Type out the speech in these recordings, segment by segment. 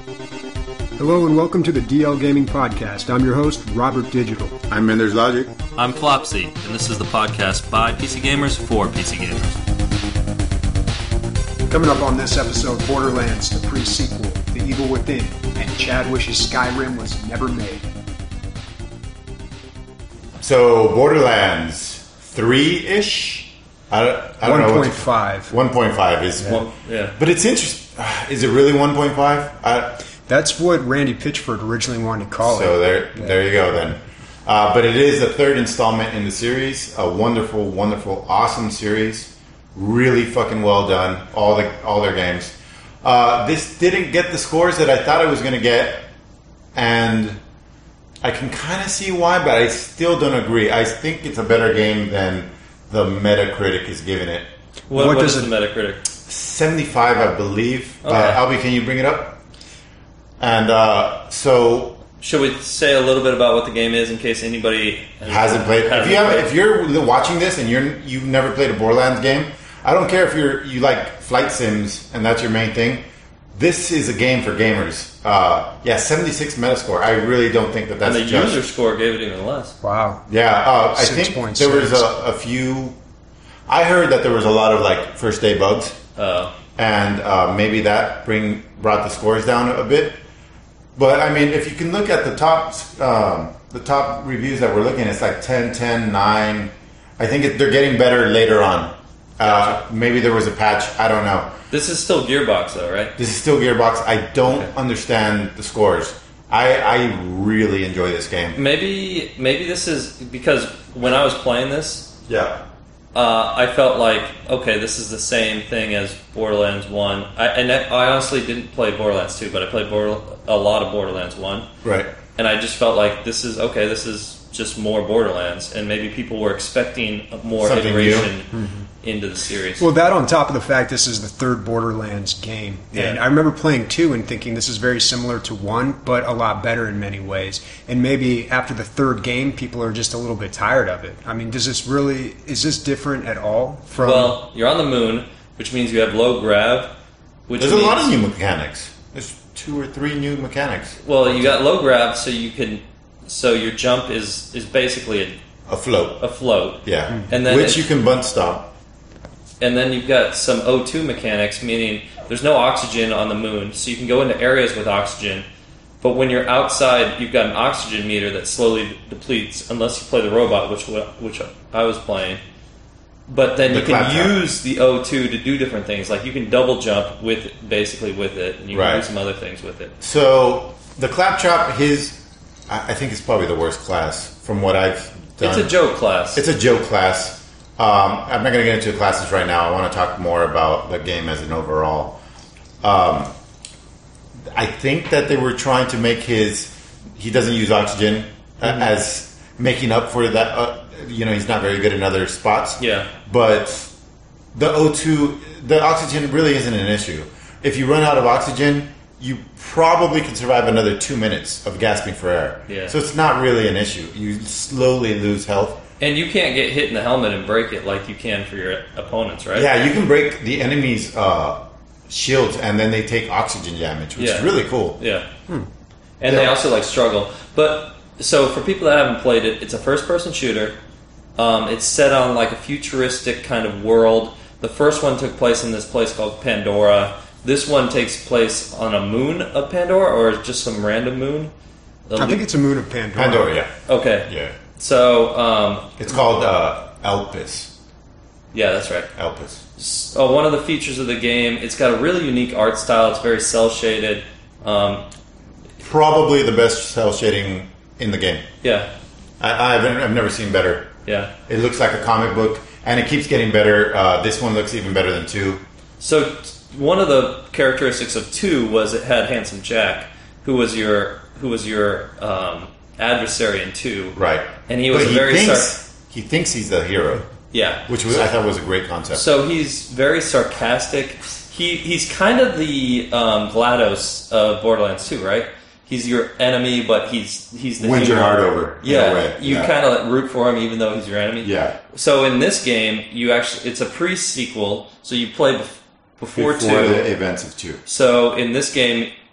Hello and welcome to the DL Gaming Podcast. I'm your host, Robert Digital. I'm Mender's Logic. I'm Flopsy, and this is the podcast by PC Gamers for PC Gamers. Coming up on this episode, Borderlands, the pre-sequel, The Evil Within, and Chad wishes Skyrim was never made. So, Borderlands 3-ish? I don't know. 1.5. 1.5 is... Yeah. But it's interesting. Is it really 1.5? That's what Randy Pitchford originally wanted to call it. So there you go then. But it is the third installment in the series. A wonderful, wonderful, awesome series. Really fucking well done. All their games. This didn't get the scores that I thought it was going to get. And I can kind of see why, but I still don't agree. I think it's a better game than the Metacritic is giving it. What is the Metacritic? 75, I believe. Okay. Albie, can you bring it up? And so... Should we say a little bit about what the game is in case anybody hasn't played? If you're watching this and you've never played a Borderlands game, I don't care if you like flight sims and that's your main thing. This is a game for gamers. 76 Metascore. I really don't think that's and the user score gave it even less. Wow. Yeah, I think there was a few... I heard that there was a lot of like first day bugs. Oh. And maybe that brought the scores down a bit. But I mean, if you can look at the top reviews that we're looking at, it's like 10, 10, 9. I think they're getting better later on. Gotcha. Maybe there was a patch. I don't know. This is still Gearbox, though, right? This is still Gearbox. I don't understand the scores. I really enjoy this game. Maybe this is because when I was playing this, yeah, I felt like, okay, this is the same thing as Borderlands 1. I honestly didn't play Borderlands 2, but I played a lot of Borderlands 1. Right. And I just felt like this is just more Borderlands, and maybe people were expecting more something iteration into the series. Well, that on top of the fact this is the third Borderlands game. Yeah. And I remember playing 2 and thinking this is very similar to 1, but a lot better in many ways. And maybe after the third game, people are just a little bit tired of it. I mean, is this different at all from... Well, you're on the moon, which means you have low grav. There's a lot of new mechanics. There's 2 or 3 new mechanics. Well, you got low grav, so your jump is basically a float. A float. Yeah. And then which you can bunt stop. And then you've got some O2 mechanics, meaning there's no oxygen on the moon, so you can go into areas with oxygen. But when you're outside, you've got an oxygen meter that slowly depletes, unless you play the robot, which I was playing. But then you can use the O2 to do different things. Like you can double jump with it, and you can do some other things with it. So the Claptrap, I think it's probably the worst class from what I've done. It's a joke class. It's a joke class. I'm not going to get into the classes right now. I want to talk more about the game as an overall. I think that they were trying to make he doesn't use oxygen as making up for that. He's not very good in other spots. Yeah. But the O2, the oxygen really isn't an issue. If you run out of oxygen, you probably can survive another 2 minutes of gasping for air. Yeah. So it's not really an issue. You slowly lose health. And you can't get hit in the helmet and break it like you can for your opponents, right? Yeah, you can break the enemy's shields and then they take oxygen damage, which is really cool. Yeah. And they also struggle. But so for people that haven't played it, it's a first-person shooter. It's set on a futuristic kind of world. The first one took place in this place called Pandora. This one takes place on a moon of Pandora, or just some random moon? I think it's a moon of Pandora. Pandora, yeah. Okay. Yeah. So... it's called Elpis. Yeah, that's right. Elpis. So, one of the features of the game, it's got a really unique art style. It's very cel-shaded. Probably the best cel shading in the game. Yeah. I've never seen better. Yeah. It looks like a comic book, and it keeps getting better. This one looks even better than 2. So one of the characteristics of 2 was it had Handsome Jack, who was your adversary in 2. Right. And he was he thinks he's the hero. Yeah. Which I thought was a great concept. So he's very sarcastic. He's kind of the GLaDOS of Borderlands 2, right? He's your enemy, but he's the wins hero. your heart over. Yeah, you kind of root for him even though he's your enemy. Yeah. So in this game, it's a pre-sequel, so you play before 2. the events of 2. So in this game,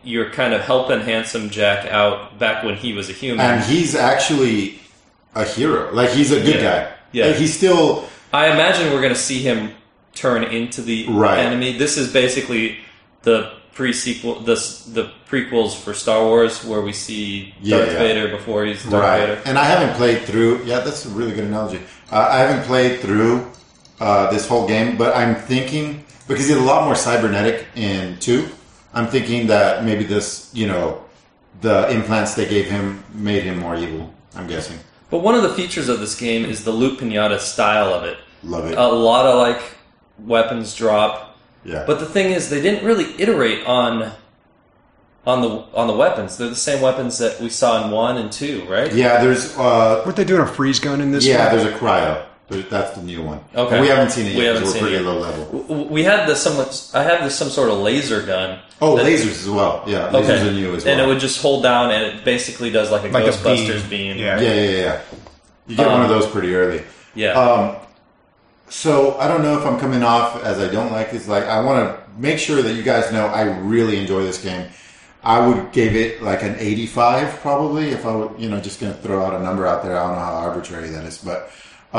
you're kind of helping Handsome Jack out back when he was a human. And he's actually a hero. Like, he's a good guy. Yeah. Like, he's still... I imagine we're going to see him turn into the enemy. This is basically the pre-sequel, the prequels for Star Wars, where we see Darth Vader before he's Darth Vader. And I haven't played through... Yeah, that's a really good analogy. I haven't played through this whole game, but I'm thinking... Because he's a lot more cybernetic in 2. I'm thinking that maybe this, the implants they gave him made him more evil, I'm guessing. But one of the features of this game is the Loot Pinata style of it. Love it. A lot of, weapons drop. Yeah. But the thing is, they didn't really iterate on the weapons. They're the same weapons that we saw in 1 and 2, right? Yeah, there's... Weren't they doing a freeze gun in this one? Yeah, there's a cryo. That's the new one. Okay. And we haven't seen it yet because we're pretty low level. We had I have some sort of laser gun. Oh, lasers as well. Yeah, lasers are new as well. And it would just hold down, and it basically does like a Ghostbusters beam. Yeah. You get one of those pretty early. Yeah. So I don't know if I'm coming off as I don't like this. I want to make sure that you guys know I really enjoy this game. I would give it an 85 probably if I would, just going to throw out a number out there. I don't know how arbitrary that is, but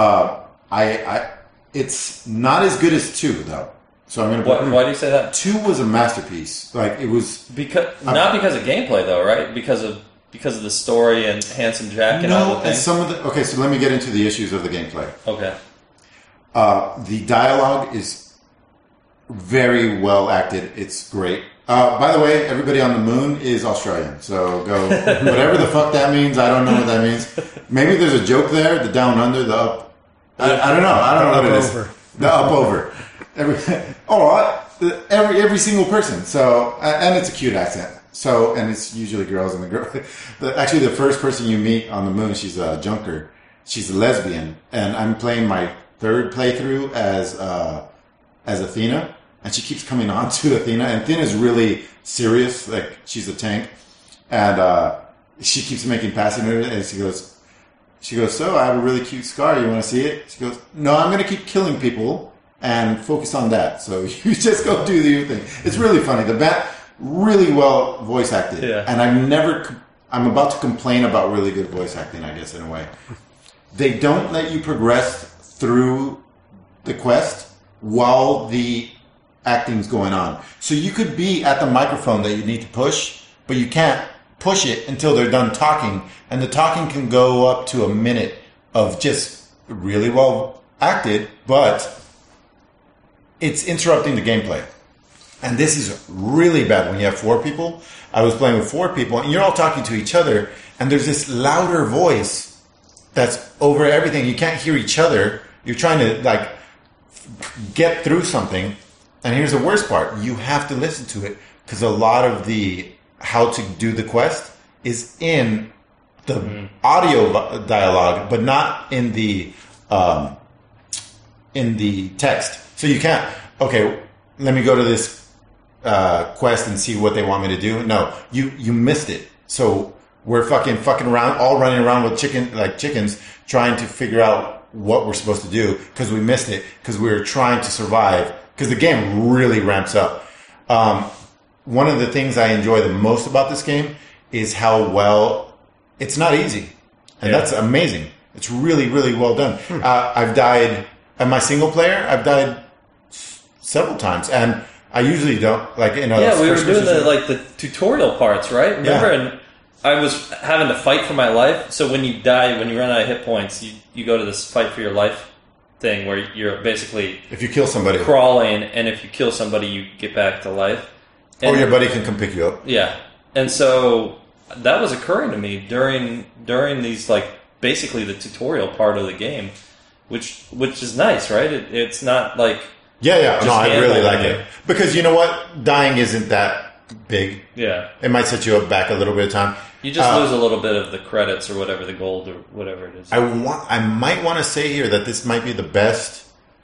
it's not as good as 2 though. So I'm going to. Why do you say that? 2 was a masterpiece. It was not because of gameplay though, right? Because of the story and Handsome Jack and all the things. Okay, so let me get into the issues of the gameplay. Okay. The dialogue is very well acted. It's great. By the way, everybody on the moon is Australian. So go, whatever the fuck that means. I don't know what that means. Maybe there's a joke there. The down under, the up. I don't know. I don't know what it is. The up over. Every single person. So, and it's a cute accent. So, and it's usually girls and the girl. Actually, the first person you meet on the moon, she's a junker. She's a lesbian, and I'm playing my 3rd playthrough as Athena, and she keeps coming on to Athena, and Athena's really serious, she's a tank, and she keeps making passing her, and she goes, so I have a really cute scar, you want to see it? She goes, no, I'm going to keep killing people and focus on that, so you just go do your thing. It's really funny. The bat, really well voice acted, and I'm about to complain about really good voice acting, I guess, in a way. They don't let you progress through the quest while the acting's going on. So you could be at the microphone that you need to push, but you can't push it until they're done talking. And the talking can go up to a minute of just really well acted, but it's interrupting the gameplay. And this is really bad when you have 4 people. I was playing with 4 people, and you're all talking to each other, and there's this louder voice that's over everything. You can't hear each other. You're trying to get through something. And here's the worst part. You have to listen to it because a lot of the how to do the quest is in the audio dialogue, but not in the text. So you can't, okay, let me go to this quest and see what they want me to do. No, you missed it. So we're fucking around, all running around with chickens, trying to figure out what we're supposed to do because we missed it because we were trying to survive because the game really ramps up. One of the things I enjoy the most about this game is how well it's not easy, and that's amazing. It's really, really well done. I've died at my single player. I've died several times, and I usually don't we were doing the tutorial parts, right? Remember, and I was having to fight for my life. So when you die, when you run out of hit points, you go to this fight for your life thing where you're basically if you kill somebody crawling, and if you kill somebody, you get back to life. And, or your buddy can come pick you up. Yeah, and so that was occurring to me during these basically the tutorial part of the game, which is nice, right? It's not like I really like it because you know what, dying isn't that big. Yeah, it might set you up back a little bit of time. You just lose a little bit of the credits or whatever, the gold or whatever it is. I might want to say here that this might be the best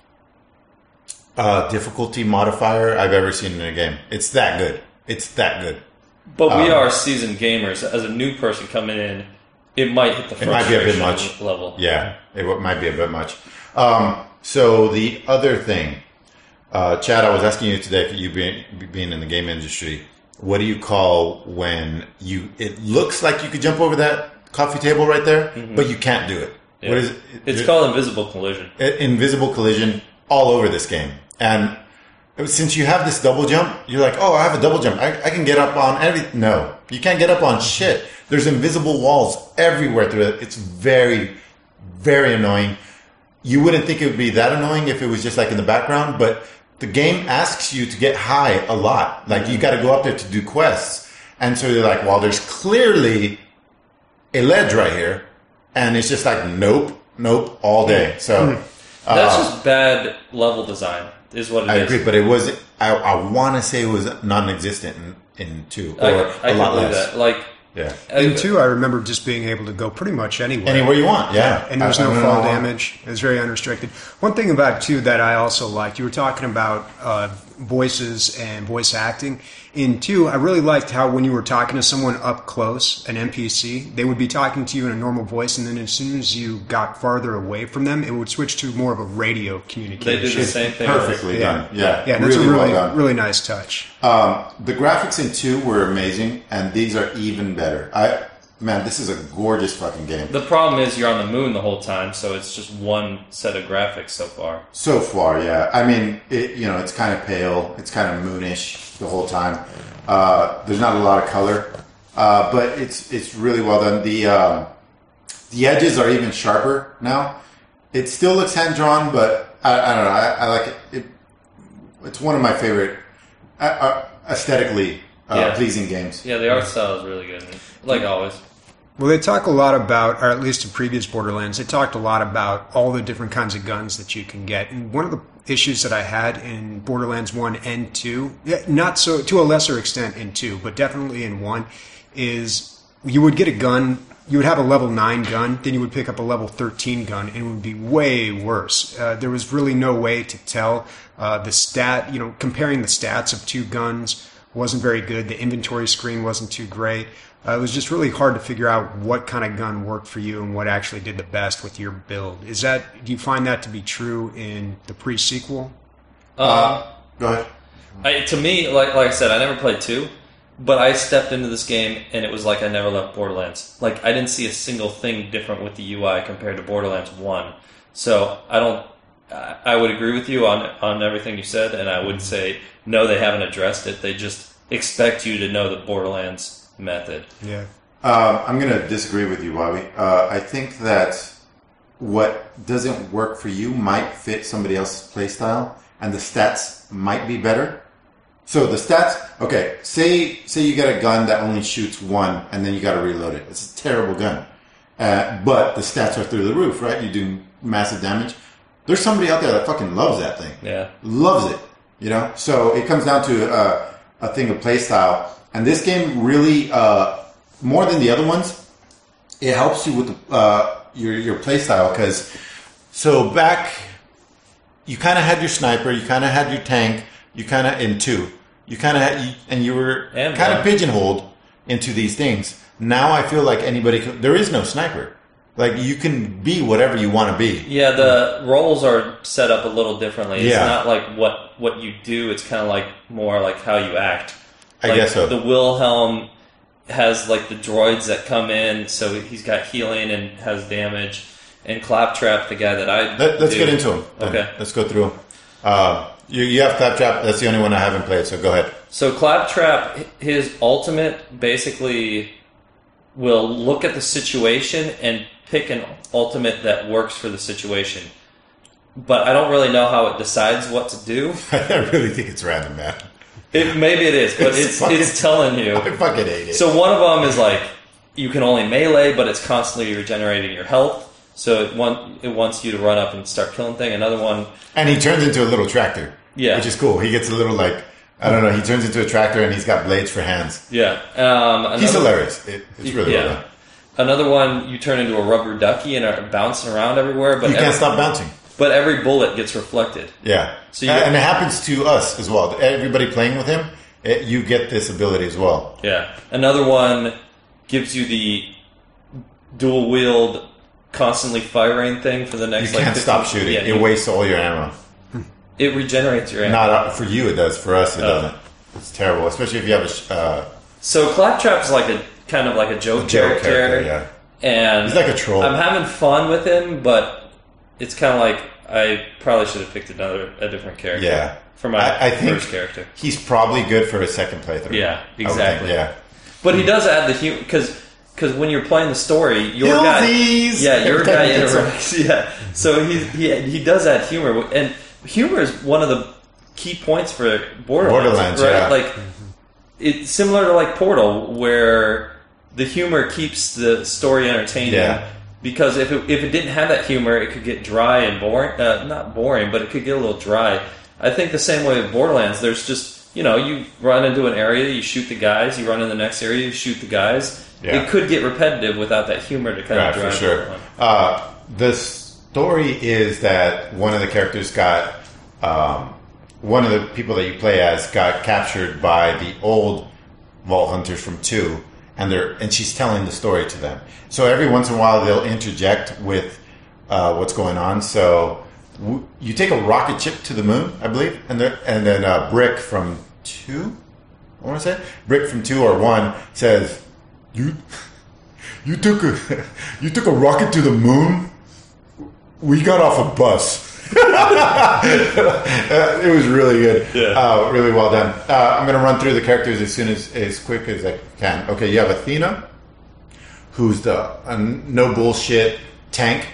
difficulty modifier I've ever seen in a game. It's that good. But we are seasoned gamers. As a new person coming in, it might hit the frustration level. Yeah, it might be a bit much. So the other thing, Chad, I was asking you today, for you being in the game industry, what do you call when it looks like you could jump over that coffee table right there, but you can't do it. Yeah. What is it? It's called invisible collision. Invisible collision all over this game. And since you have this double jump, you're like, oh, I have a double jump. I can get up on everything. No, you can't get up on shit. There's invisible walls everywhere through it. It's very, very annoying. You wouldn't think it would be that annoying if it was just like in the background, but the game asks you to get high a lot. Like you got to go up there to do quests. And so you're like, well, there's clearly a ledge right here. And it's just like, nope, all day. So that's just bad level design, is what it is. I agree, but it was. I want to say it was non-existent in 2, or I a lot can believe less. that. Like, Yeah, In 2, I remember just being able to go pretty much anywhere. anywhere you want. Yeah, And there was I no don't fall know. damage. It was very unrestricted. One thing about 2 that I also liked, you were talking about voices and voice acting. In 2, I really liked how when you were talking to someone up close, an NPC, they would be talking to you in a normal voice, and then as soon as you got farther away from them, it would switch to more of a radio communication. they did the same thing. Perfectly done. Yeah, Yeah, that's really a well really, done. really nice touch. The graphics in 2 were amazing, and these are even better. Man, this is a gorgeous fucking game. The problem is you're on the moon the whole time, so it's just one set of graphics so far. So far, yeah. I mean, it's kind of pale. It's kind of moonish the whole time. There's not a lot of color, but it's really well done. The edges are even sharper now. It still looks hand drawn, but I don't know. I like it. It's one of my favorite aesthetically pleasing games. Yeah, the art style is really good, like always. Well, they talk a lot about, or at least in previous Borderlands, they talked a lot about all the different kinds of guns that you can get. And one of the issues that I had in Borderlands 1 and 2, not so to a lesser extent in 2, but definitely in 1, is you would get a gun, you would have a level 9 gun, then you would pick up a level 13 gun, and it would be way worse. There was really no way to tell comparing the stats of 2 guns wasn't very good. The inventory screen wasn't too great. It was just really hard to figure out what kind of gun worked for you and what actually did the best with your build. Do you find that to be true in the pre-sequel? Go ahead. To me, like I said, I never played 2, but I stepped into this game and it was like I never left Borderlands. Like I didn't see a single thing different with the UI compared to Borderlands 1. So I would agree with you on everything you said, and I would say no, they haven't addressed it. They just expect you to know the Borderlands method. Yeah. I'm going to disagree with you, Bobby. I think that what doesn't work for you might fit somebody else's playstyle, and the stats might be better. So the stats, okay, say you get a gun that only shoots 1, and then you got to reload it. It's a terrible gun. But the stats are through the roof, right? You do massive damage. There's somebody out there that fucking loves that thing. Yeah. Loves it, So it comes down to a thing of playstyle. And this game really, more than the other ones, it helps you with your playstyle. Because, so back, you kind of had your sniper, you kind of had your tank, you kind of, in 2, you kind of had, and you were kind of pigeonholed into these things. Now I feel like there is no sniper. Like, you can be whatever you want to be. Yeah, the roles are set up a little differently. It's Yeah. not like what you do, it's kind of like more like how you act. I guess so. The Wilhelm has like the droids that come in, so he's got healing and has damage. And Claptrap, the guy that Let's get into him. Okay. Let's go through him. You have Claptrap. That's the only one I haven't played, so go ahead. So Claptrap, his ultimate basically will look at the situation and pick an ultimate that works for the situation. But I don't really know how it decides what to do. I really think it's random, man. Maybe it is, but it's telling you. I fucking hate it. So one of them is like, you can only melee, but it's constantly regenerating your health. So it wants you to run up and start killing things. Another one... And he turns into a little tractor. Yeah. Which is cool. He gets a little I don't know, he turns into a tractor and he's got blades for hands. Yeah. He's hilarious. It's really well done. Another one, you turn into a rubber ducky and are bouncing around everywhere. But You can't stop bouncing. But every bullet gets reflected. Yeah. So and it happens to us as well. Everybody playing with him, you get this ability as well. Yeah. Another one gives you the dual wield, constantly firing thing for the next. You can't stop shooting. Yeah, it wastes all your ammo. It regenerates your ammo. Not for you, it does. For us, it doesn't. It's terrible, especially if you have a So Claptrap's like a kind of like a joke character. Yeah, And he's like a troll. I'm having fun with him, but it's kind of like I probably should have picked a different character. Yeah. For my I think first character. He's probably good for a second playthrough. Yeah, I would exactly. think, yeah. But he does add the humor because when you're playing the story, your Hillsies! guy Every time interacts. Yeah, so he does add humor, and humor is one of the key points for Borderlands, right? Yeah. Like it's similar to like Portal, where the humor keeps the story entertaining. Yeah. Because if it didn't have that humor, it could get dry and boring. Not boring, but it could get a little dry. I think the same way with Borderlands. There's just, you run into an area, you shoot the guys. You run in the next area, you shoot the guys. Yeah. It could get repetitive without that humor to kind of drive for sure. it along. The story is that one of the characters got one of the people that you play as got captured by the old Vault Hunters from 2, and she's telling the story to them. So every once in a while they'll interject with what's going on. So you take a rocket ship to the moon, I believe, and then Brick from 2, I want to say Brick from 2 or 1 says, "You took a rocket to the moon. We got off a bus." It was really good. Yeah. Really well done. I'm going to run through the characters as quick as I can. Okay, you have Athena, who's the no bullshit tank.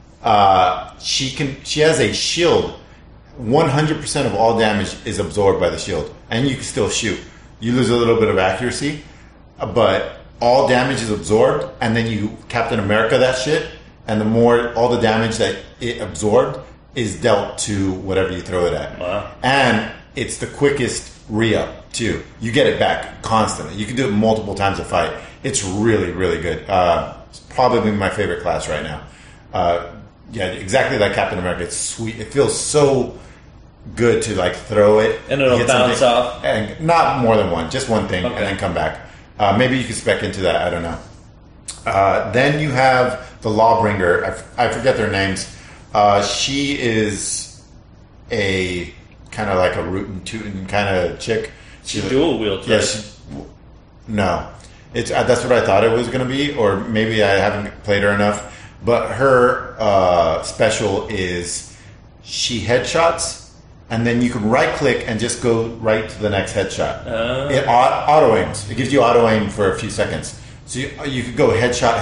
She has a shield. 100% of all damage is absorbed by the shield, and you can still shoot. You lose a little bit of accuracy, but all damage is absorbed, and then you Captain America that shit, and all the damage that it absorbed is dealt to whatever you throw it at. Wow. And it's the quickest re-up, too. You get it back constantly. You can do it multiple times a fight. It's really, really good. It's probably my favorite class right now. Yeah, exactly like Captain America. It's sweet. It feels so good to like throw it. And it'll hit bounce something, off? And not more than one. Just one thing, Okay. and then come back. Maybe you can spec into that. I don't know. Then you have the Lawbringer. I forget their names. She is a kind of like a rootin' tootin' kind of chick. She's dual wield. Yeah, Right? no. It's that's what I thought it was going to be, or maybe I haven't played her enough. But her special is she headshots, and then you can right click and just go right to the next headshot. It auto aims. It gives you auto aim for a few seconds. So you could go headshot.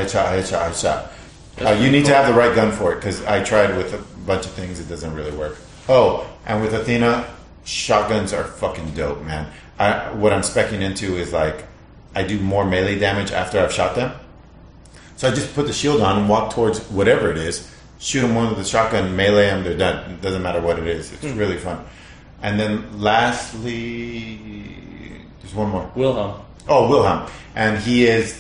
You need to have the right gun for it, because I tried with a bunch of things, it doesn't really work. Oh, and with Athena, shotguns are fucking dope, man. What I'm specking into is like I do more melee damage after I've shot them. So I just put the shield on and walk towards whatever it is, shoot them one with the shotgun, melee them, they're done. It doesn't matter what it is. It's really fun. And then lastly, there's one more. Wilhelm. Oh, Wilhelm. And he is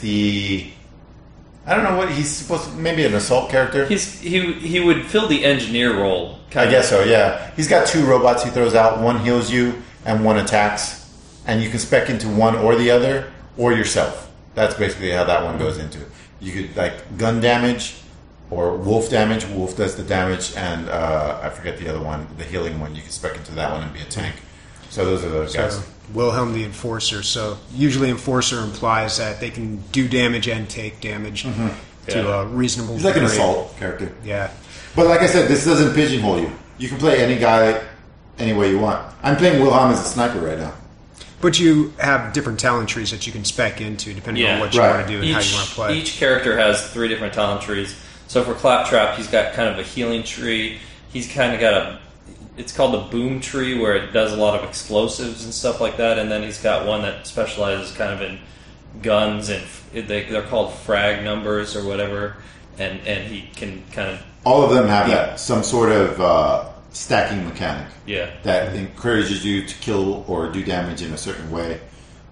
I don't know what he's supposed to, maybe an assault character. He would fill the engineer role. I guess so, yeah. He's got 2 robots he throws out. One heals you and one attacks. And you can spec into one or the other, or yourself. That's basically how that one goes into. You could, like, gun damage or wolf damage. Wolf does the damage, and I forget the other one, the healing one. You can spec into that one and be a tank. So those are those guys. So Wilhelm the Enforcer. So usually Enforcer implies that they can do damage and take damage to a reasonable He's like an degree. assault character. Yeah. But like I said, this doesn't pigeonhole you. You can play any guy any way you want. I'm playing Wilhelm as a sniper right now. But you have different talent trees that you can spec into depending on what you Right. want to do and how you want to play. Each character has 3 different talent trees. So for Claptrap, he's got kind of a healing tree. He's kind of got it's called the boom tree, where it does a lot of explosives and stuff like that. And then he's got one that specializes kind of in guns, and they're called frag numbers or whatever. And he can kind of... All of them have that, some sort of stacking mechanic. Yeah. That encourages you to kill or do damage in a certain way.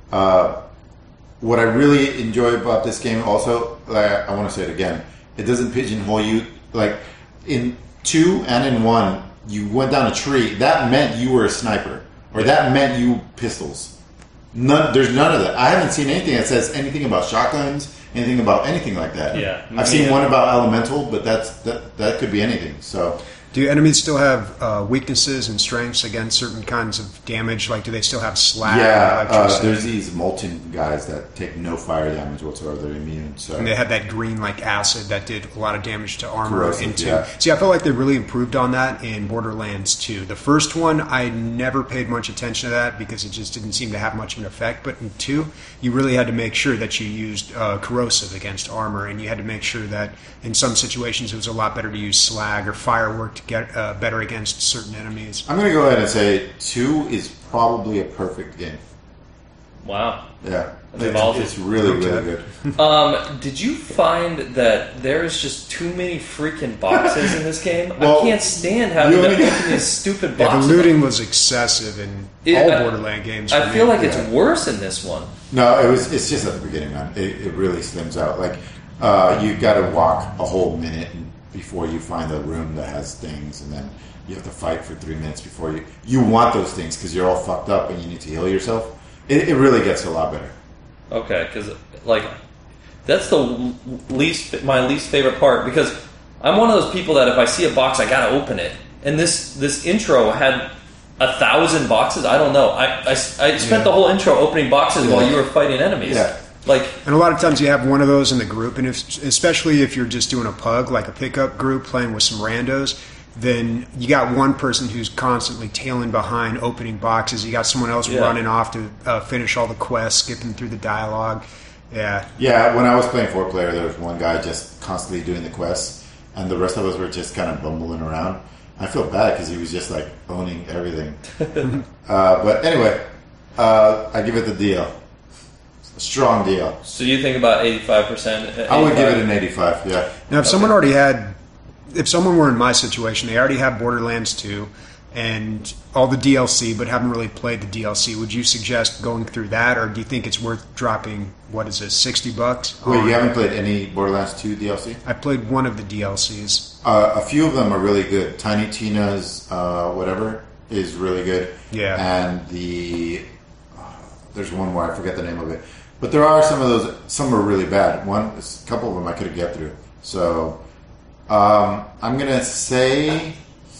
What I really enjoy about this game also, I want to say it again, it doesn't pigeonhole you. Like, in 2 and in 1, you went down a tree, that meant you were a sniper. Or that meant you pistols. There's none of that. I haven't seen anything that says anything about shotguns, anything about anything like that. Yeah. I've seen one about elemental, but that could be anything. So Do enemies still have weaknesses and strengths against certain kinds of damage? Like, do they still have slag? Yeah, or electricity? there's these molten guys that take no fire damage whatsoever. They're immune. So And they had that green like acid that did a lot of damage to armor. Corrosive, yeah. See, I feel like they really improved on that in Borderlands 2. The first one, I never paid much attention to that because it just didn't seem to have much of an effect. But in 2, you really had to make sure that you used corrosive against armor, and you had to make sure that in some situations it was a lot better to use slag or firework to get better against certain enemies. I'm going to go ahead and say 2 is probably a perfect game. Wow. Yeah, That's it's really, Okay. really good. Did you find that there is just too many freaking boxes in this game? Well, I can't stand having you to only- open these stupid Yeah, boxes. the looting was excessive in Yeah, all I- Borderland games. I for feel me. like it's Yeah. worse in this one. No, it's just at the beginning, man. It really slims out. Like, you got to walk a whole minute before you find a room that has things, and then you have to fight for 3 minutes before you want those things because you're all fucked up and you need to heal yourself. It really gets a lot better. Okay, because like that's the my least favorite part because I'm one of those people that if I see a box, I gotta open it. And this intro had 1,000 boxes. I don't know. I spent the whole intro opening boxes while you were fighting enemies. Yeah. Like And a lot of times you have one of those in the group, and especially if you're just doing a pug, like a pickup group playing with some randos, then you got one person who's constantly tailing behind opening boxes. You got someone else Yeah. running off to finish all the quests, skipping through the dialogue. Yeah. Yeah, when I was playing 4-player, there was one guy just constantly doing the quests, and the rest of us were just kind of bumbling around. I feel bad because he was just like owning everything. But anyway, I give it the deal. A strong deal. so you think about 85%? I would give it an 85, yeah. Now, if someone were in my situation, they already have Borderlands 2 and all the DLC, but haven't really played the DLC, would you suggest going through that, or do you think it's worth dropping, what is it, $60? Wait, you haven't played any Borderlands 2 DLC? I played one of the DLCs. A few of them are really good. Tiny Tina's whatever is really good. Yeah. And there's one more, I forget the name of it. But there are some of those, some are really bad. A couple of them I couldn't get through. So I'm going to say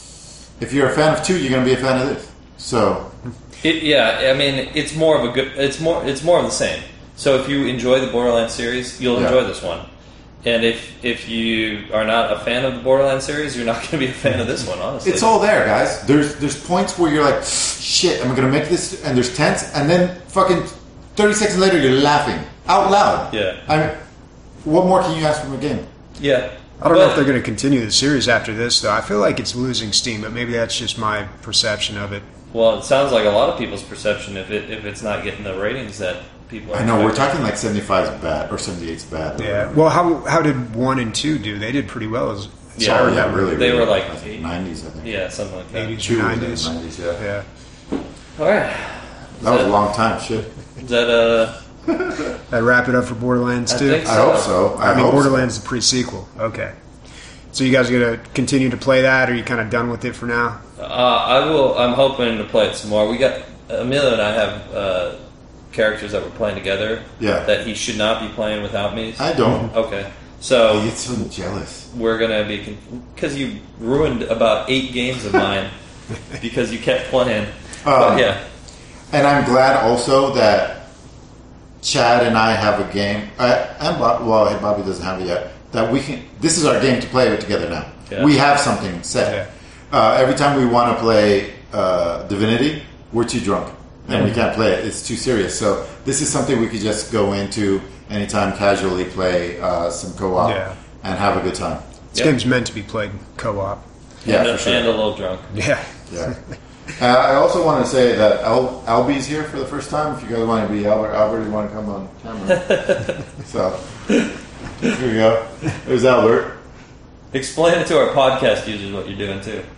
if you're a fan of 2, you're going to be a fan of this. So Yeah, I mean it's more of a good. It's more of the same. So if you enjoy the Borderlands series, you'll enjoy this one. And if you are not a fan of the Borderlands series, you're not going to be a fan of this one, honestly. it's all there, guys. There's points where you're like, shit, am I going to make this? And there's tense, and then fucking 30 seconds later, you're laughing out loud. Yeah. I mean, what more can you ask from a game? Yeah. I don't know if they're going to continue the series after this, though. I feel like it's losing steam, but maybe that's just my perception of it. Well, it sounds like a lot of people's perception if it's not getting the ratings that people are I know, we're expecting. talking like 75 is bad, or 78 is bad. Yeah. Well, how did 1 and 2 do? They did pretty well. Yeah, Oh, yeah, really. They really. were like I think 90s, I think. Yeah, something like that. 80s 2 or was in the 90s. 90s, yeah. Yeah. All right. That was a long time, shit. Is that That wrap it up for Borderlands I 2? think so. I hope so. I mean, hope so. Borderlands the pre-sequel. Okay. So you guys are going to continue to play that, or are you kind of done with it for now? I will. I'm hoping to play it some more. We got Emilio and I have characters that we're playing together. Yeah. That he should not be playing without me. I don't. Okay. So I get so jealous. we're gonna be because you ruined about 8 games of mine because you kept playing. But yeah. And I'm glad also that Chad and I have a game, and Bobby doesn't have it yet, that we can, this is our game to play with together now. Yeah. We have something set. Every time we want to play Divinity, we're too drunk. And we can't play it. It's too serious. So this is something we could just go into anytime, casually play some co-op Yeah. and have a good time. This Yep. game's meant to be played co-op. Yeah, and, for sure. and a little drunk. Yeah. Yeah. I also want to say that Albie's here for the first time. If you guys want to be Albert, you want to come on camera. So, here we go. There's Albert. Explain it to our podcast users what you're doing too.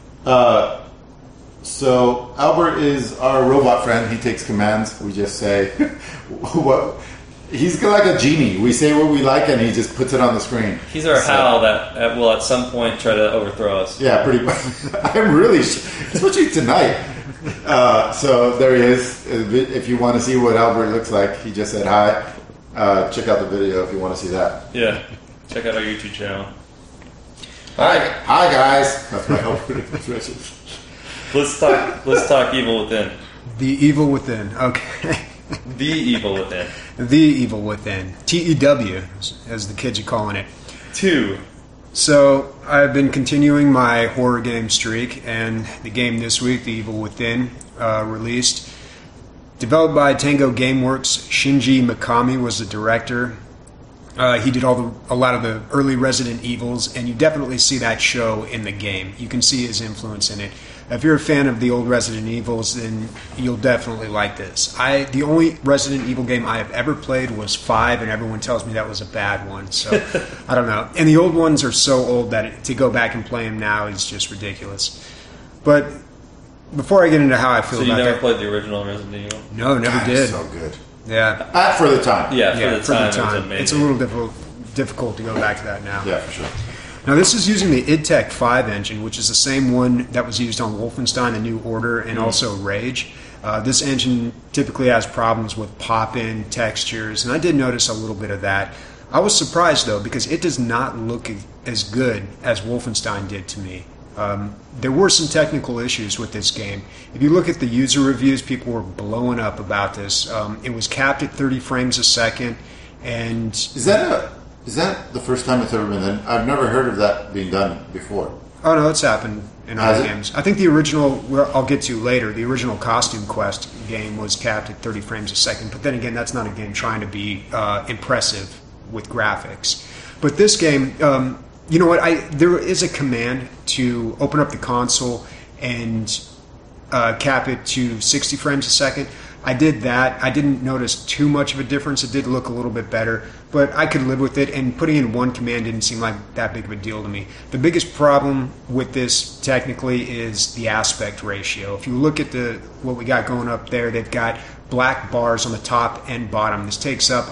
So, Albert is our robot friend. He takes commands. We just say, what? He's like a genie. We say what we like and he just puts it on the screen. He's our Hal that will at some point try to overthrow us. Yeah, pretty much. I'm really, especially tonight. So there he is. If you want to see what Albert looks like, he just said hi. Check out the video if you want to see that. Yeah. Check out our YouTube channel. Hi guys. That's my opening message. Let's talk Evil Within. The Evil Within. Okay. The Evil Within. The Evil Within. TEW, as the kids are calling it. 2. So I've been continuing my horror game streak, and the game this week, The Evil Within, released. Developed by Tango Gameworks, Shinji Mikami was the director. He did a lot of the early Resident Evils, and you definitely see that show in the game. You can see his influence in it. If you're a fan of the old Resident Evils, then you'll definitely like this. The only Resident Evil game I have ever played was 5, and everyone tells me that was a bad one. So I don't know. And the old ones are so old that to go back and play them now is just ridiculous. But before I get into how I feel so you about never that, played the original Resident Evil? no, never God, did. So good. Yeah, For the time. Yeah, for the time, it was amazing. it's a little difficult to go back to that now. Yeah, for sure. Now, this is using the id Tech 5 engine, which is the same one that was used on Wolfenstein: The New Order and also Rage. This engine typically has problems with pop-in textures, and I did notice a little bit of that. I was surprised, though, because it does not look as good as Wolfenstein did to me. There were some technical issues with this game. If you look at the user reviews, people were blowing up about this. It was capped at 30 frames a second, and Is that the first time it's ever been done? I've never heard of that being done before. oh no, it's happened in Has other it? games. I think the original, well, I'll get to later, the original Costume Quest game was capped at 30 frames a second, but then again, that's not a game trying to be impressive with graphics. But this game, you know what, there is a command to open up the console and cap it to 60 frames a second. I did that. I didn't notice too much of a difference. It did look a little bit better, but I could live with it, and putting in one command didn't seem like that big of a deal to me. The biggest problem with this technically is the aspect ratio. If you look at what we got going up there, they've got black bars on the top and bottom. This takes up,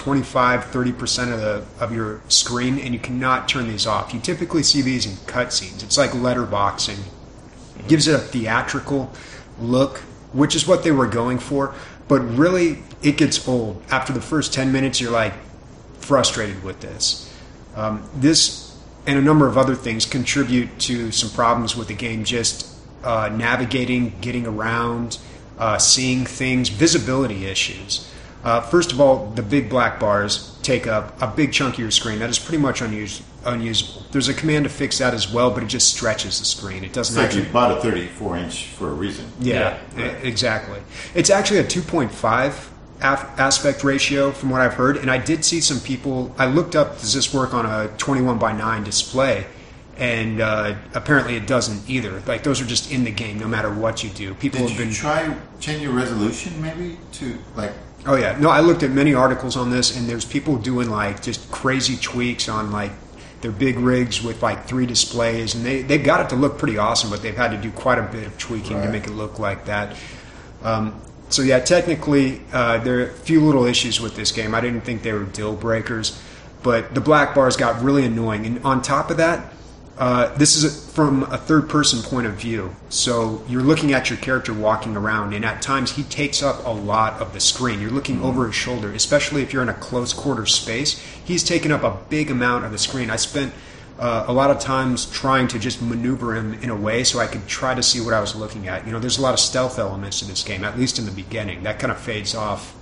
25-30% of your screen, and you cannot turn these off. You typically see these in cutscenes. It's like letterboxing. It gives it a theatrical look, which is what they were going for, but really it gets old. After the first 10 minutes, you're like frustrated with this. This and a number of other things contribute to some problems with the game, just navigating, getting around, seeing things, visibility issues. First of all, the big black bars take up a big chunk of your screen. That is pretty much unusable. There's a command to fix that as well, but it just stretches the screen. It doesn't It's like actually... you bought a 34-inch for a reason. Yeah, exactly. It's actually a 2.5 aspect ratio from what I've heard, and I did see some people... I looked up, does this work on a 21:9 display? And apparently it doesn't either. Like, those are just in the game no matter what you do. People Did have you been... try change your resolution maybe to like? Oh yeah, no, I looked at many articles on this, and there's people doing like just crazy tweaks on like their big rigs with like 3 displays, and they've got it to look pretty awesome, but they've had to do quite a bit of tweaking to make it look like that. So yeah, technically there are a few little issues with this game. I didn't think they were deal breakers, but the black bars got really annoying, and on top of that, this is from a third-person point of view. So you're looking at your character walking around, and at times he takes up a lot of the screen. You're looking over his shoulder, especially if you're in a close-quarter space. He's taken up a big amount of the screen. I spent a lot of times trying to just maneuver him in a way so I could try to see what I was looking at. You know, there's a lot of stealth elements to this game, at least in the beginning. That kind of fades off,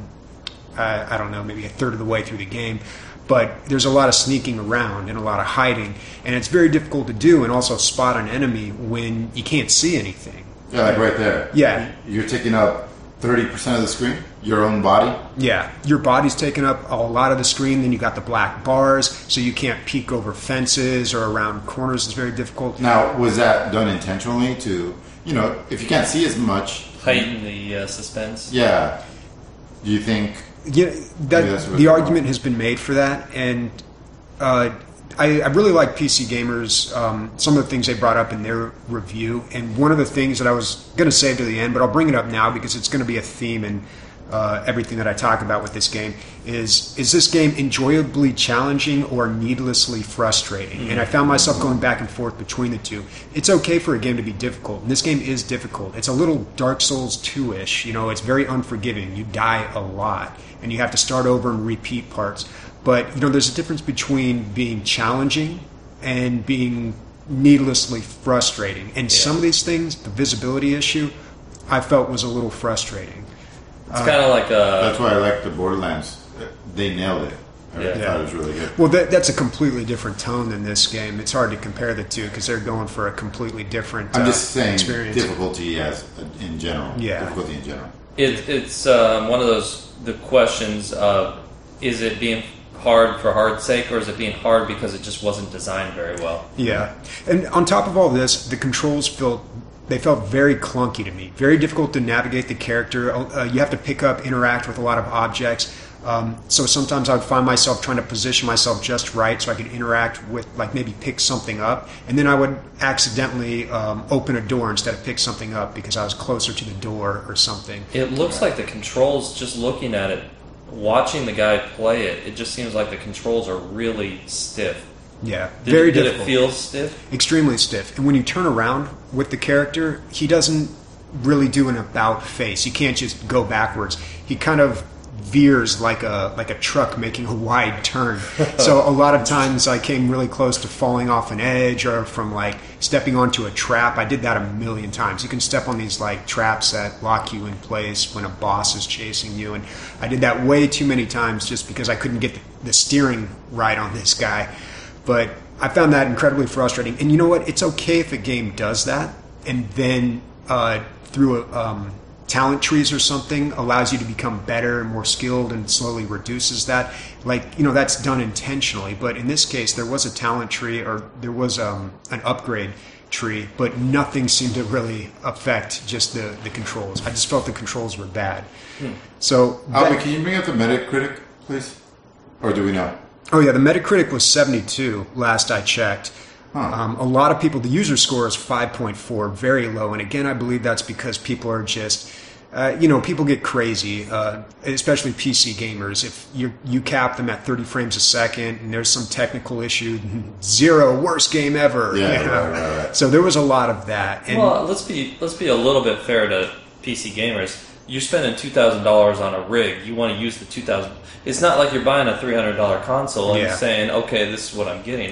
I don't know, maybe a third of the way through the game. But there's a lot of sneaking around and a lot of hiding, and it's very difficult to do and also spot an enemy when you can't see anything. Yeah, like right there. Yeah. You're taking up 30% of the screen, your own body. Yeah, your body's taking up a lot of the screen, then you got the black bars, so you can't peek over fences or around corners. It's very difficult. Now, was that done intentionally to, if you can't see as much, Heighten the suspense. yeah, do you think... Yeah, Maybe that's what the it's argument has been made for that, and I really like PC Gamers, some of the things they brought up in their review, and one of the things that I was going to save to the end, but I'll bring it up now because it's going to be a theme in everything that I talk about with this game, is this game enjoyably challenging or needlessly frustrating? Mm-hmm. And I found myself going back and forth between the two. It's okay for a game to be difficult, and this game is difficult. It's a little Dark Souls 2-ish, it's very unforgiving. You die a lot, and you have to start over and repeat parts. But, there's a difference between being challenging and being needlessly frustrating. And some of these things, the visibility issue, I felt was a little frustrating. It's kind of like That's why I like the Borderlands. They nailed it. I thought it was really good. Well, that's a completely different tone than this game. It's hard to compare the two because they're going for a completely different I'm just saying experience. difficulty in general. Yeah. Difficulty in general. it's one of the questions of, is it being hard for hard's sake, or is it being hard because it just wasn't designed very well? Yeah. And on top of all this, the controls felt very clunky to me. Very difficult to navigate the character. You have to pick up, interact with a lot of objects. So sometimes I would find myself trying to position myself just right so I could interact with, like, maybe pick something up. And then I would accidentally open a door instead of pick something up because I was closer to the door or something. It looks like the controls, just looking at it, watching the guy play it, it just seems like the controls are really stiff. Yeah, very did difficult. Did it feel stiff? Extremely stiff. And when you turn around with the character, he doesn't really do an about face. You can't just go backwards. He kind of veers like a truck making a wide turn. So a lot of times I came really close to falling off an edge or from like stepping onto a trap. I did that a million times. You can step on these like traps that lock you in place when a boss is chasing you, and I did that way too many times just because I couldn't get the steering right on this guy. But I found that incredibly frustrating. And you know what? It's okay if a game does that and then through talent trees or something allows you to become better and more skilled and slowly reduces that. Like, you know, that's done intentionally. But in this case, there was a talent tree, or there was an upgrade tree, but nothing seemed to really affect just the controls. I just felt the controls were bad. So, Albie, can you bring up the Metacritic, please? Or do we know? Oh yeah, the Metacritic was 72 last I checked. A lot of people, the user score is 5.4, very low. And again, I believe that's because people are just, people get crazy, especially PC gamers. If you cap them at 30 frames a second and there's some technical issue, 0, worst game ever. Yeah, you know? right. So there was a lot of that. And well, let's be a little bit fair to PC gamers. You're spending $2,000 on a rig. You want to use the $2,000. It's not like you're buying a $300 console and saying, okay, this is what I'm getting.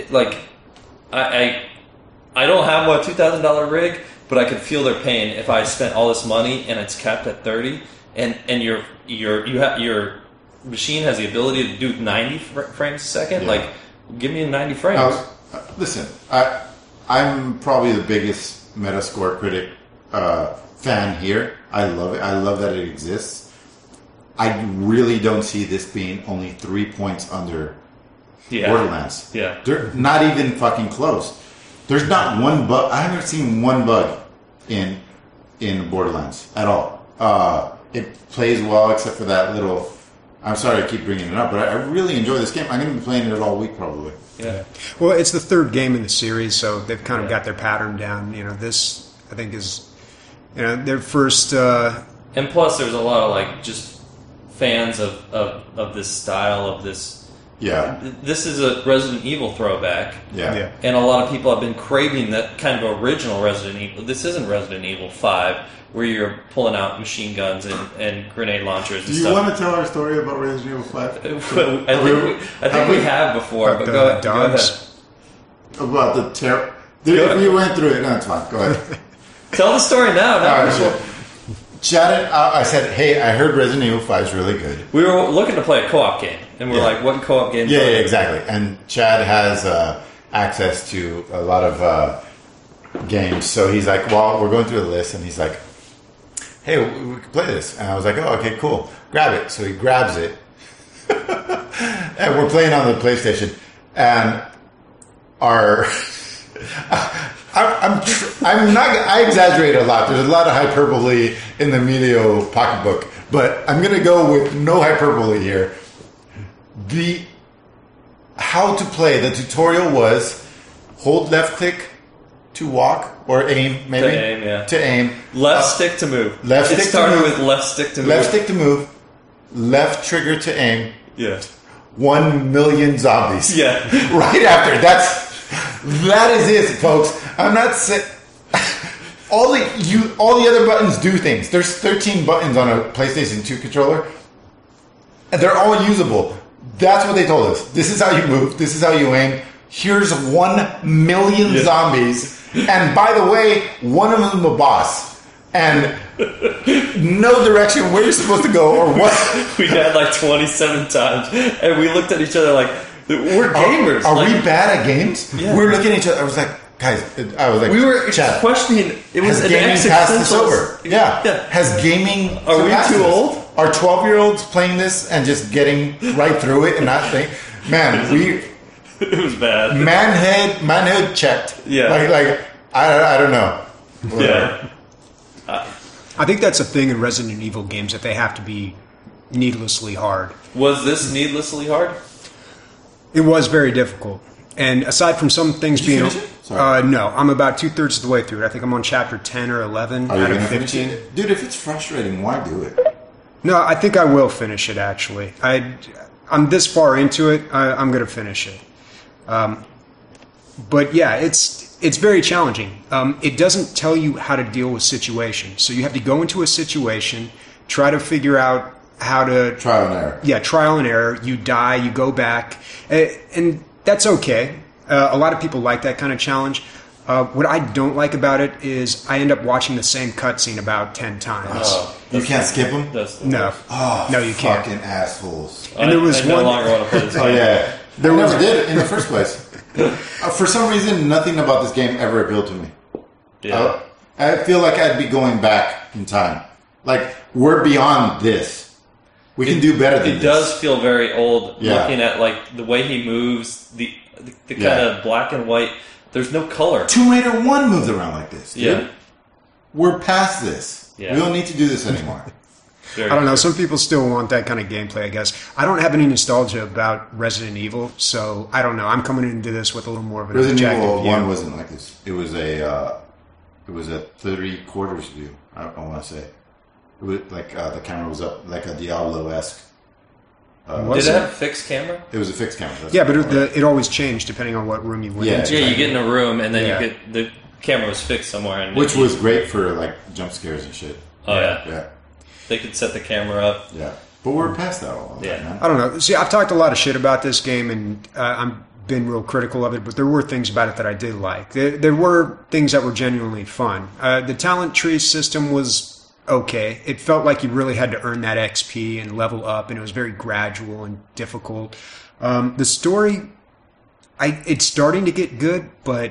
I don't have a $2,000 rig, but I could feel their pain if I spent all this money and it's capped at 30, and your machine has the ability to do 90 frames a second. Yeah. Like, give me 90 frames. Listen, I'm probably the biggest Metascore critic fan here. I love it. I love that it exists. I really don't see this being only 3 points under Borderlands. Yeah. They're not even fucking close. There's not one bug. I haven't seen one bug in Borderlands at all. It plays well except for that little... I'm sorry I keep bringing it up, but I really enjoy this game. I'm going to be playing it all week probably. Yeah. Well, it's the third game in the series, so they've kind of got their pattern down. You know, this, I think, is their first... And plus, there's a lot of, like, just fans of this style, of this... Yeah. This is a Resident Evil throwback. Yeah. And a lot of people have been craving that kind of original Resident Evil. This isn't Resident Evil 5, where you're pulling out machine guns and grenade launchers and Do you stuff. want to tell our story about Resident Evil 5? I think we have before, but go ahead. About the terror. If you went through it, no, it's fine. Go ahead. Tell the story now. All right, so Chad, I said, hey, I heard Resident Evil 5 is really good. We were looking to play a co-op game, and we're like, what co-op game? Yeah, exactly. And Chad has access to a lot of games, so he's like, well, we're going through the list, and he's like, hey, we can play this. And I was like, oh, okay, cool. Grab it. So he grabs it, and we're playing on the PlayStation, and I exaggerate a lot. There's a lot of hyperbole in the Melio pocketbook, but I'm going to go with no hyperbole here. How to play, the tutorial was hold left click to walk or aim, maybe. To aim, yeah. To aim. Left stick to move. Left stick it started to move. with left stick to move. Left stick to move. Left trigger to aim. Yeah. 1 million zombies. Yeah. Right after. That is it, folks. I'm not saying all the other buttons do things. There's 13 buttons on a PlayStation 2 controller, and they're all usable. That's what they told us. This is how you move. This is how you aim. here's 1 million zombies, and by the way, one of them a boss, and no direction where you're supposed to go or what. We died like 27 times, and we looked at each other like, we're gamers. Are like, we bad at games? Yeah. We were looking at each other. I was like, guys, we were Chad, questioning. It was has an gaming passed this existential- over? Yeah. Yeah. Has gaming? Are we surpassed too this? old? Are 12-year-olds playing this and just getting right through it and not think? Man, It was bad. manhood checked. Yeah. Like I don't know. Whatever. Yeah. I think that's a thing in Resident Evil games that they have to be needlessly hard. Was this needlessly hard? It was very difficult. And aside from some things Did you being... finish it? Sorry. No, I'm about 2/3 of the way through it. I think I'm on chapter 10 or 11 Are you out of gonna finish 15. it? Dude, if it's frustrating, why do it? No, I think I will finish it, actually. I'm this far into it, I'm going to finish it. But yeah, it's very challenging. It doesn't tell you how to deal with situations. So you have to go into a situation, try to figure out how to... Trial and error. Yeah, trial and error. You die, you go back. And that's okay. A lot of people like that kind of challenge. What I don't like about it is I end up watching the same cutscene about 10 times. You can't skip them? That's the No. worst. Oh, No, you can't. fucking assholes. And there was I no one- longer want to play this game. Oh, yeah. There I was- never did in the first place. For some reason, nothing about this game ever appealed to me. Yeah. I feel like I'd be going back in time. Like, we're beyond this. We can do better than It this. does feel very old. Yeah. Looking at like the way he moves, the kind Yeah. of black and white. There's no color. Tomb Raider 1 moves around like this, dude. Yeah. We're past this. Yeah. We don't need to do this anymore. Very I don't know. true. Some people still want that kind of gameplay, I guess. I don't have any nostalgia about Resident Evil, so I don't know. I'm coming into this with a little more of an Resident objective Evil view. 1 wasn't like this. It was a 3/4 view, I want to say. It was like the camera was up, like a Diablo-esque. Did it have fixed camera? It was a fixed camera. That's Yeah, but right. it always changed depending on what room you went Yeah. into. Yeah, you get in a room and then Yeah. you get the camera was fixed somewhere. And Which was great for like jump scares and shit. oh yeah. Yeah, They could set the camera up. yeah. But we're past that all. Yeah. Man. I don't know. See, I've talked a lot of shit about this game, and I've been real critical of it, but there were things about it that I did like. There were things that were genuinely fun. The talent tree system was okay. It felt like you really had to earn that XP and level up, and it was very gradual and difficult. The story, it's starting to get good, but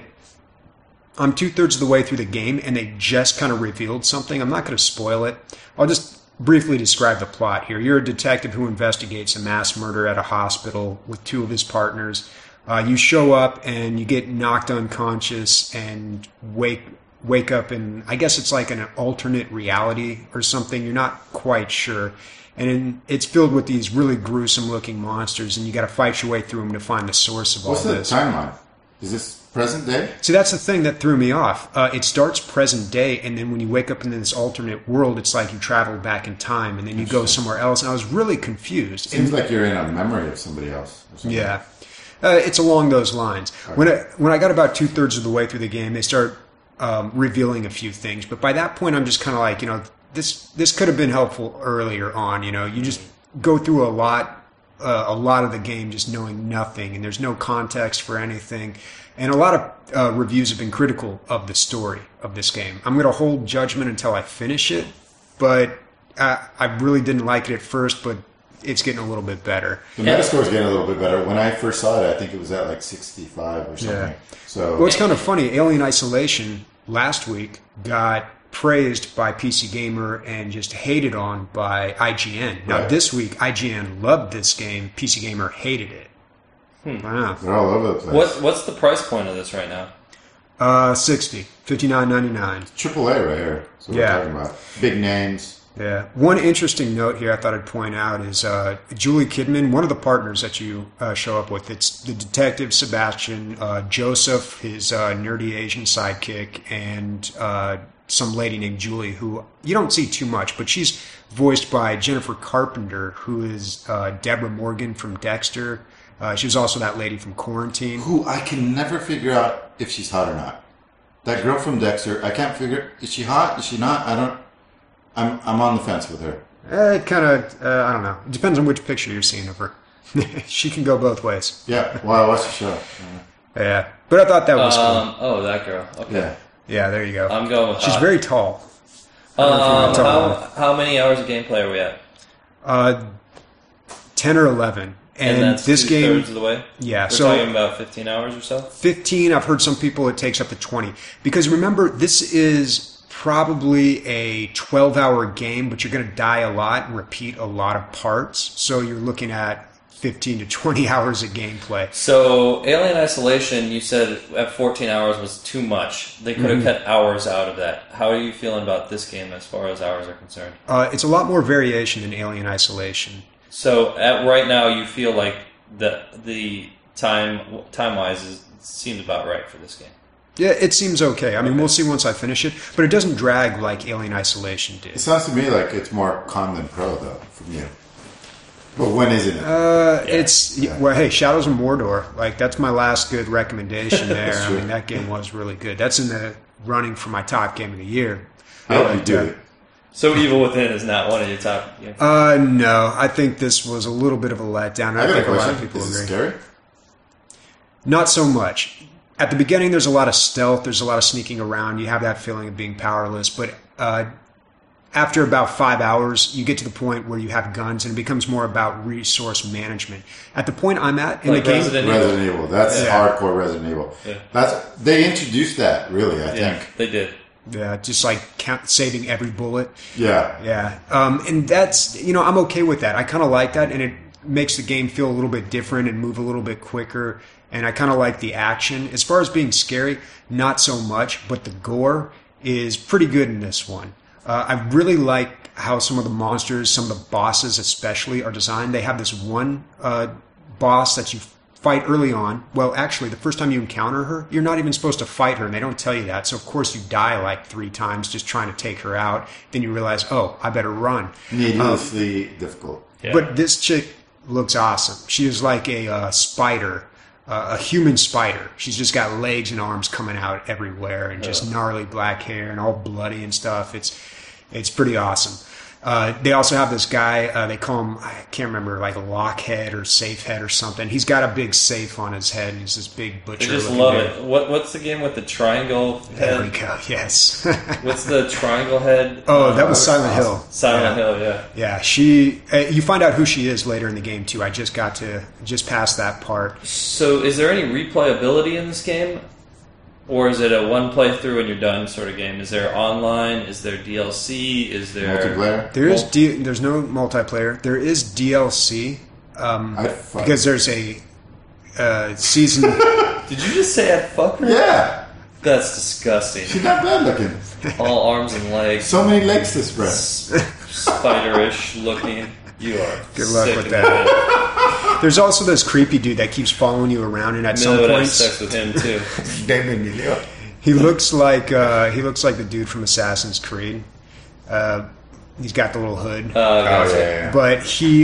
I'm 2/3 of the way through the game, and they just kind of revealed something. I'm not going to spoil it. I'll just briefly describe the plot here. You're a detective who investigates a mass murder at a hospital with two of his partners. You show up and you get knocked unconscious and wake up in, I guess it's like an alternate reality or something. You're not quite sure. And it's filled with these really gruesome looking monsters, and you got to fight your way through them to find the source of all What's the this. timeline? Is this present day? See, that's the thing that threw me off. It starts present day, and then when you wake up in this alternate world, it's like you travel back in time, and then you go somewhere else. And I was really confused. Seems like you're in a memory of somebody else. Or something. Yeah, it's along those lines. When I got about 2/3 of the way through the game, they start revealing a few things. But by that point, I'm just kind of like, this could have been helpful earlier on. You just go through a lot of the game just knowing nothing, and there's no context for anything. And a lot of reviews have been critical of the story of this game. I'm going to hold judgment until I finish it, but I really didn't like it at first, but it's getting a little bit better. The Metascore's getting a little bit better. When I first saw it, I think it was at like 65 or something. Yeah. So Well, it's kind of funny. Alien Isolation last week got praised by PC Gamer and just hated on by IGN. Now, Right. this week, IGN loved this game. PC Gamer hated it. Wow. they're all over the place. What's the price point of this right now? $59.99. AAA right here. So we're Yeah. talking about big names. Yeah. One interesting note here I thought I'd point out is Julie Kidman, one of the partners that you show up with. It's the detective Sebastian, Joseph, his nerdy Asian sidekick, and some lady named Julie, who you don't see too much, but she's voiced by Jennifer Carpenter, who is Deborah Morgan from Dexter. She was also that lady from Quarantine. Who I can never figure out if she's hot or not. That girl from Dexter, I can't figure. Is she hot? Is she not? I'm on the fence with her. It kind of, I don't know. It depends on which picture you're seeing of her. She can go both ways. Yeah. Well, I watched the show. Yeah, but I thought that was cool. Oh, that girl. Okay. Yeah. Yeah, there you go. I'm going with She's hot. very tall. I don't know if you wanna talk How many hours of gameplay are we at? 10 or 11. And that's this game, two-thirds of the way? yeah, We're so talking about 15 hours or so? 15. I've heard some people it takes up to 20. Because remember, this is probably a 12-hour game, but you're going to die a lot and repeat a lot of parts. So you're looking at 15 to 20 hours of gameplay. So, Alien Isolation, you said at 14 hours was too much. They could have cut hours out of that. How are you feeling about this game as far as hours are concerned? It's a lot more variation than Alien Isolation. So, right now, you feel like the time-wise seems about right for this game. Yeah, it seems okay. I mean, we'll see once I finish it, but it doesn't drag like Alien Isolation did. It sounds to me like it's more con than pro, though, from you. But when isn't it? Well, hey, Shadows of Mordor, like that's my last good recommendation there. I true. mean, that game was really good. That's in the running for my top game of the year. I hope you do it. So, Evil Within is not one of your top games? No, I think this was a little bit of a letdown. I got a think a lot question. of people Is it agree. scary? Not so much. At the beginning, there's a lot of stealth. There's a lot of sneaking around. You have that feeling of being powerless. But after about 5 hours, you get to the point where you have guns, and it becomes more about resource management. At the point I'm at in Like the game, Resident Evil. Resident Evil. That's hardcore Resident Evil. Yeah. They introduced that, really, I Yeah, think. they did. just like saving every bullet. Yeah. Yeah, and that's, I'm okay with that. I kind of like that, and it makes the game feel a little bit different and move a little bit quicker. And I kind of like the action. As far as being scary, not so much, but the gore is pretty good in this one. I really like how some of the monsters, some of the bosses especially, are designed. They have this one boss that you fight early on. Well, actually, the first time you encounter her, you're not even supposed to fight her, and they don't tell you that. So, of course, you die like 3 times just trying to take her out. Then you realize, oh, I better run. Needlessly difficult. Yeah. But this chick looks awesome. She is like a spider. A human spider. She's just got legs and arms coming out everywhere, and just gnarly black hair and all bloody and stuff. It's pretty awesome. They also have this guy. They call him, I can't remember, like Lockhead or Safehead or something. He's got a big safe on his head, and he's this big They butcher. just looking love dude. it. What's the game with the triangle There we head? go. Yes. What's the triangle head? Oh, that was Silent Hill. Silent Hill, yeah. Yeah, she. You find out who she is later in the game too. I just got to past that part. So, is there any replayability in this game? Or is it a one playthrough and you're done sort of game? Is there online? Is there DLC? Is there Multiplayer? There's no multiplayer. There is DLC because there's a season. Did you just say I'd fuck her? Yeah. That's disgusting. She's not bad looking. All arms and legs. So many legs to spread. Spiderish looking. You are Good luck sick with in that. the head. There's also this creepy dude that keeps following you around, and at some Miller would have points sex with him too. Damn it. he looks like the dude from Assassin's Creed. He's got the little hood, Gotcha. yeah. but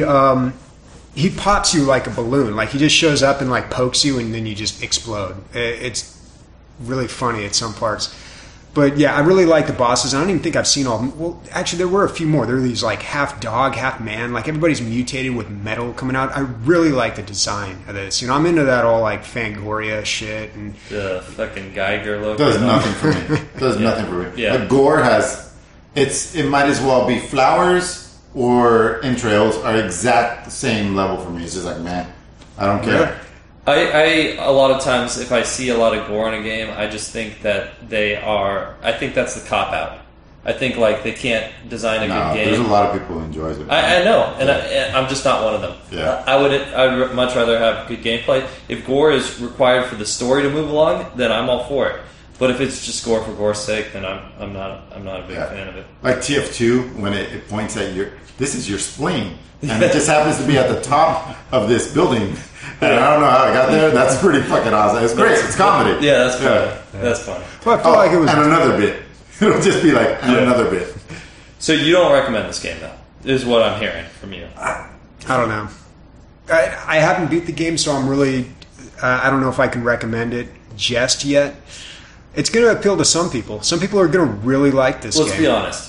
he pops you like a balloon. Like he just shows up and like pokes you, and then you just explode. It's really funny at some parts. But yeah, I really like the bosses. I don't even think I've seen all of them. Well, actually, there were a few more. There were these like half dog, half man. Like everybody's mutated with metal coming out. I really like the design of this. I'm into that all like Fangoria shit. And The fucking Geiger look. Does nothing for me. Does nothing for me. Yeah. Like gore has, it might as well be flowers or entrails are exact same level for me. It's just like, man, I don't care. Yeah. I a lot of times if I see a lot of gore in a game, I just think that I think that's the cop out. I think like they can't design a No, good game. there's a lot of people who enjoys it. I know, and I'm just not one of them. Yeah. I would much rather have good gameplay. If gore is required for the story to move along, then I'm all for it. But if it's just gore for gore's sake, then I'm not a big fan of it. Like TF2, when it points at this is your spleen, and it just happens to be at the top of this building, and I don't know how it got there. That's pretty fucking awesome. It's great. It's comedy. Yeah, that's funny. That's funny. well, I feel like it was. And another bit. It'll just be like, and another bit. So you don't recommend this game, though, is what I'm hearing from you. I don't know. I haven't beat the game, so I'm really. I don't know if I can recommend it just yet. It's going to appeal to some people. Some people are going to really like this Let's game. be honest.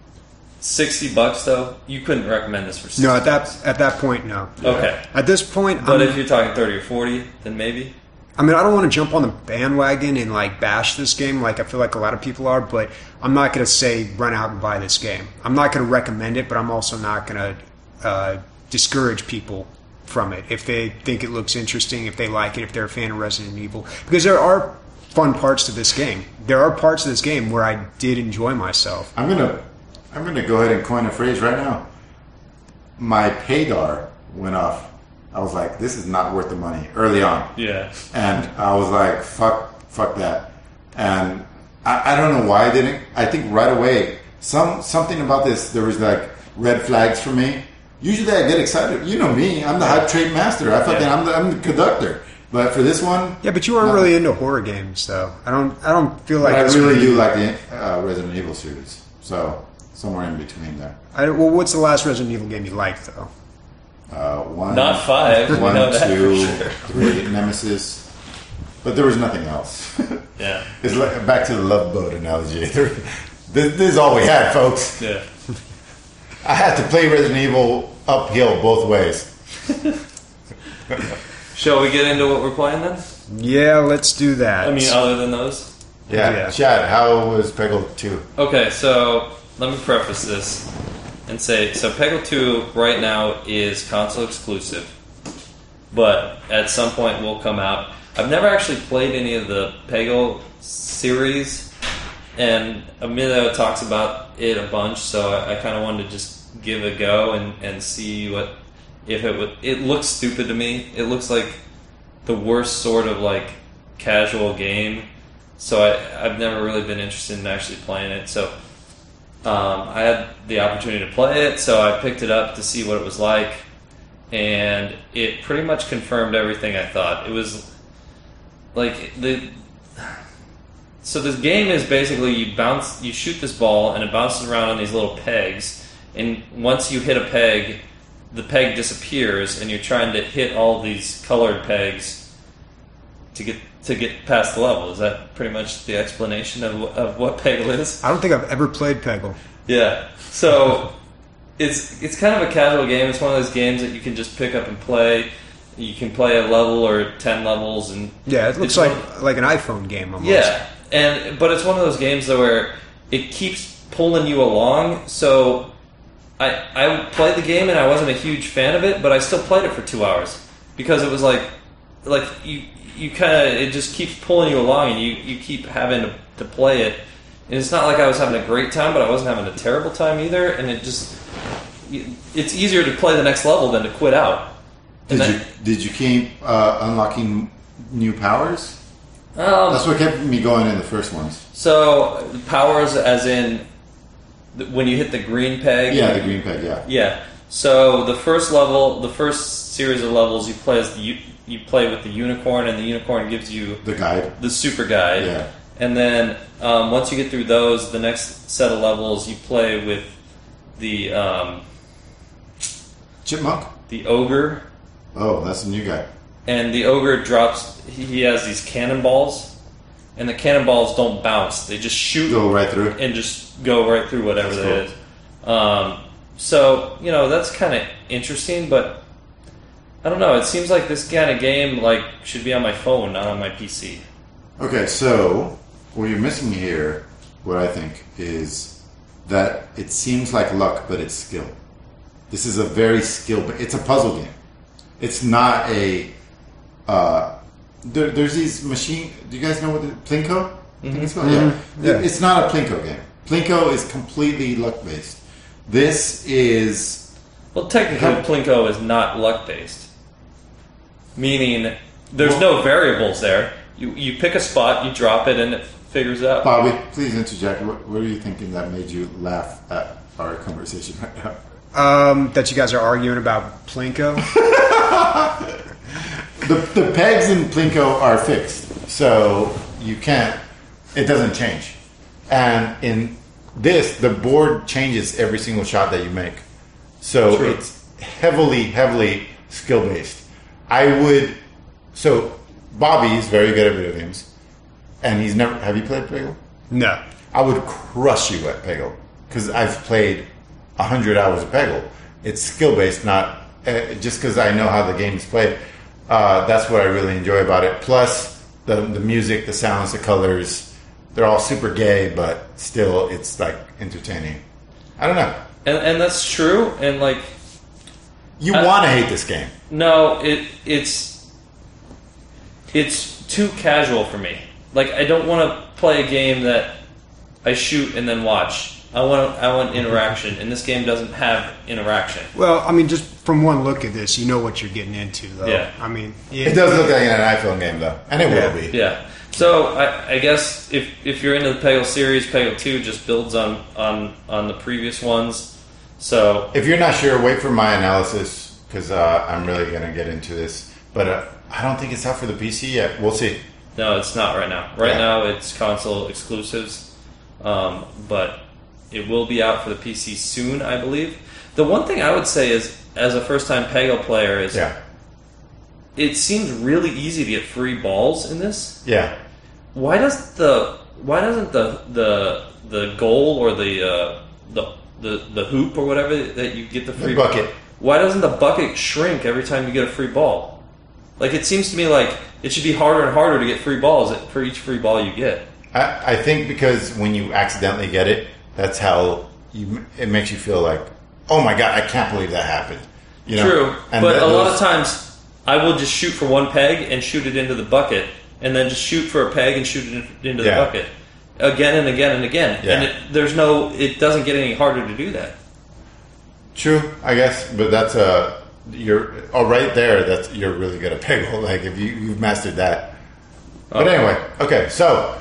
$60 though, you couldn't recommend this for $60. No, at that point, no. Okay. At this point, But if you're talking 30 or 40, then maybe. I mean, I don't want to jump on the bandwagon and like bash this game like I feel like a lot of people are, but I'm not going to say run out and buy this game. I'm not going to recommend it, but I'm also not going to discourage people from it if they think it looks interesting, if they like it, if they're a fan of Resident Evil. Because there are fun parts to this game. There are parts of this game where I did enjoy myself. I'm gonna go ahead and coin a phrase right now. My paydar went off. I was like, this is not worth the money early on. Yeah. And I was like, fuck that. And I don't know why I didn't. I think right away, something about this, there was like red flags for me. Usually I get excited. You know me, I'm the hype train master. I'm the conductor. But for this one, yeah, but you aren't really into horror games, though. I don't feel like I this really would be- do like the Resident Evil series. So somewhere in between there. Well, what's the last Resident Evil game you liked, though? One, Not 5. We one, know that for 2, sure. 3, Nemesis. But there was nothing else. Yeah. It's like back to the Love Boat analogy. This is all we had, folks. Yeah. I had to play Resident Evil uphill both ways. Shall we get into what we're playing then? Yeah, let's do that. I mean, other than those? Yeah. Chad, how was Peggle 2? Okay, so let me preface this and say, so Peggle 2 right now is console exclusive, but at some point will come out. I've never actually played any of the Peggle series, and Emilio talks about it a bunch, so I kind of wanted to just give it a go and see what, if it would. It looks stupid to me. It looks like the worst sort of like casual game. So I've never really been interested in actually playing it. So I had the opportunity to play it, so I picked it up to see what it was like, and it pretty much confirmed everything I thought. It was like so this game is basically you shoot this ball and it bounces around on these little pegs, and once you hit a peg, the peg disappears, and you're trying to hit all these colored pegs to get past the level. Is that pretty much the explanation of what Peggle is? I don't think I've ever played Peggle. Yeah. So it's kind of a casual game. It's one of those games that you can just pick up and play. You can play a level or 10 levels, and Yeah, it looks like an iPhone game almost. yeah. But it's one of those games though where it keeps pulling you along. So I played the game and I wasn't a huge fan of it, but I still played it for 2 hours because it was like you kind of, it just keeps pulling you along, and you keep having to play it. And it's not like I was having a great time, but I wasn't having a terrible time either. And it's easier to play the next level than to quit out. Did you keep unlocking new powers? That's what kept me going in the first ones. So powers, as in when you hit the green peg. Yeah, the green peg. Yeah. Yeah. So the first level, the first series of levels, you play as you play with the unicorn, and the unicorn gives you The guide. the super guide. Yeah. And then once you get through those, the next set of levels you play with the Chipmunk. the ogre, Oh, that's a new guy. and the ogre drops. He has these cannonballs, and the cannonballs don't bounce; they just shoot Go right through. and just go right through whatever That's that is. So that's kind of interesting, but I don't know. It seems like this kind of game should be on my phone, not on my PC. Okay, so what you're missing here, what I think, is that it seems like luck, but it's skill. This is a very it's a puzzle game. It's not a. There's these machine. Do you guys know what Plinko? I think it's called. Yeah. It's not a Plinko game. Plinko is completely luck based. This is. Well, technically, Plinko is not luck based, meaning there's no variables there. You pick a spot, you drop it, and it figures it out. Bobby, please interject. What are you thinking that made you laugh at our conversation right now? That you guys are arguing about Plinko. The pegs in Plinko are fixed, so you can't. It doesn't change. And in this, the board changes every single shot that you make, so True. it's heavily skill based. So Bobby is very good at video games, and he's never. Have you played Peggle? No. I would crush you at Peggle because I've played 100 hours of Peggle. It's skill based, not just because I know how the game is played. That's what I really enjoy about it. Plus, the music, the sounds, the colors, they're all super gay, but still, it's like entertaining. I don't know. And that's true. And like, you want to hate this game. No, it's too casual for me. Like, I don't want to play a game that I shoot and then watch. I want interaction, and this game doesn't have interaction. Well, I mean, just from one look at this, you know what you're getting into, though. Yeah. I mean, it does look like an iPhone game, though, and it will be. Yeah. So I guess if you're into the Peggle series, Peggle 2 just builds on the previous ones. So if you're not sure, wait for my analysis because I'm really going to get into this. But I don't think it's out for the PC yet. We'll see. No, it's not right now. Right now, it's console exclusives, but it will be out for the PC soon, I believe. The one thing I would say is, as a first-time Peggle player, is it seems really easy to get free balls in this. Yeah. Why doesn't the goal or the hoop or whatever that you get the free bucket? Why doesn't the bucket shrink every time you get a free ball? Like, it seems to me like it should be harder and harder to get free balls for each free ball you get. I think because when you accidentally get it, that's how it makes you feel like, oh my god, I can't believe that happened. You know? True, but a lot of times I will just shoot for one peg and shoot it into the bucket, and then just shoot for a peg and shoot it into the bucket again and again and again. Yeah. And it doesn't get any harder to do that. True, I guess, but that's you're right there. That's you're really good at Peggle. Like if you've mastered that. But anyway, okay. So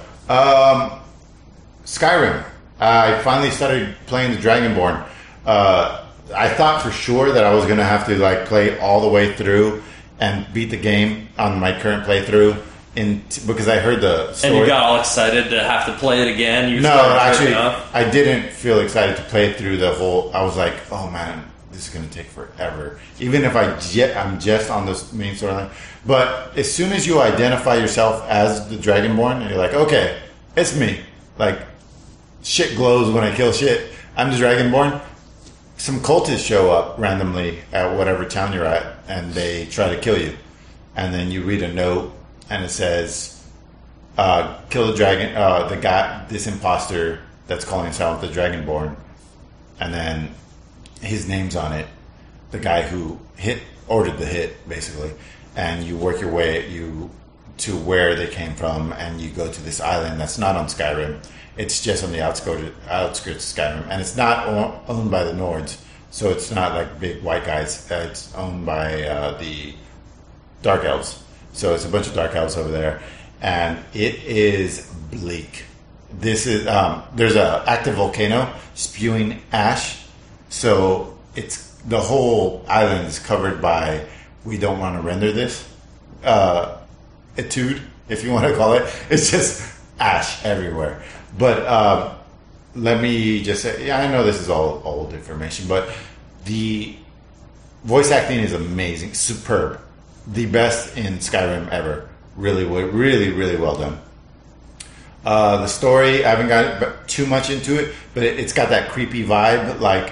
Skyrim. I finally started playing the Dragonborn. I thought for sure that I was going to have to like play all the way through and beat the game on my current playthrough because I heard the story. And you got all excited to have to play it again? No, actually, I didn't feel excited to play through the whole... I was like, oh man, this is going to take forever. Even if I'm just on this main storyline. But as soon as you identify yourself as the Dragonborn, and you're like, okay, it's me. Like, shit glows when I kill shit. I'm the Dragonborn. Some cultists show up randomly at whatever town you're at, and they try to kill you. And then you read a note, and it says, kill the dragon, the guy, this imposter that's calling himself the Dragonborn. And then his name's on it. The guy who ordered the hit, basically. And you work your way to where they came from, and you go to this island that's not on Skyrim. It's just on the outskirts of Skyrim, and it's not owned by the Nords, so it's not like big white guys. It's owned by the Dark Elves, so it's a bunch of Dark Elves over there, and it is bleak. This is there's an active volcano spewing ash, so it's the whole island is covered by. We don't want to render this etude, if you want to call it. It's just ash everywhere. But let me just say, I know this is all old information, but the voice acting is amazing, superb, the best in Skyrim ever. Really, really, really well done. The story, I haven't got too much into it, but it's got that creepy vibe. Like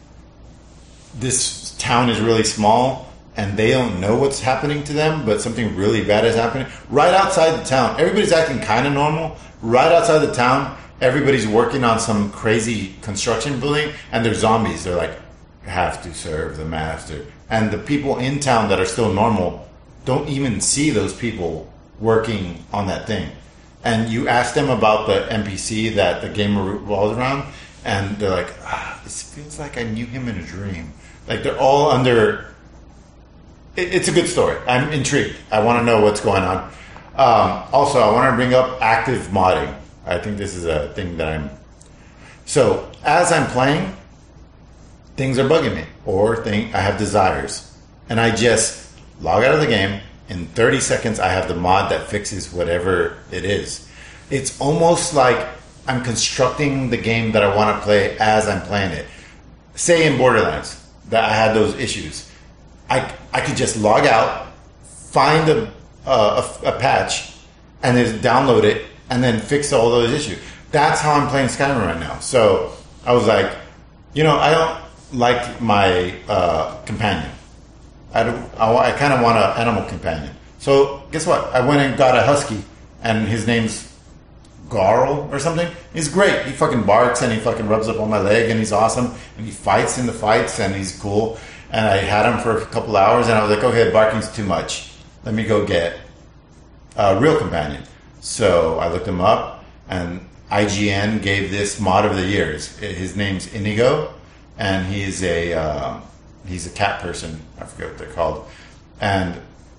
this town is really small, and they don't know what's happening to them, but something really bad is happening right outside the town. Everybody's acting kind of normal. Right outside the town, everybody's working on some crazy construction building, and they're zombies. They're like, have to serve the master. And the people in town that are still normal don't even see those people working on that thing. And you ask them about the NPC that the game revolves around, and they're like, this feels like I knew him in a dream. Like they're all under... It's a good story. I'm intrigued. I want to know what's going on. Also, I want to bring up active modding. I think this is a thing that So, as I'm playing, things are bugging me. Or I have desires. And I just log out of the game. In 30 seconds, I have the mod that fixes whatever it is. It's almost like I'm constructing the game that I want to play as I'm playing it. Say in Borderlands, that I had those issues. I could just log out, find a patch, and then download it, and then fix all those issues. That's how I'm playing Skyrim right now. So I was like, I don't like my companion. I kind of want an animal companion. So guess what? I went and got a husky, and his name's Garl or something. He's great. He fucking barks and he fucking rubs up on my leg, and he's awesome. And he fights in the fights, and he's cool. And I had him for a couple hours, and I was like, okay, barking's too much. Let me go get a real companion. So I looked him up, and IGN gave this mod of the year. His name's Inigo, and he's a cat person. I forget what they're called. And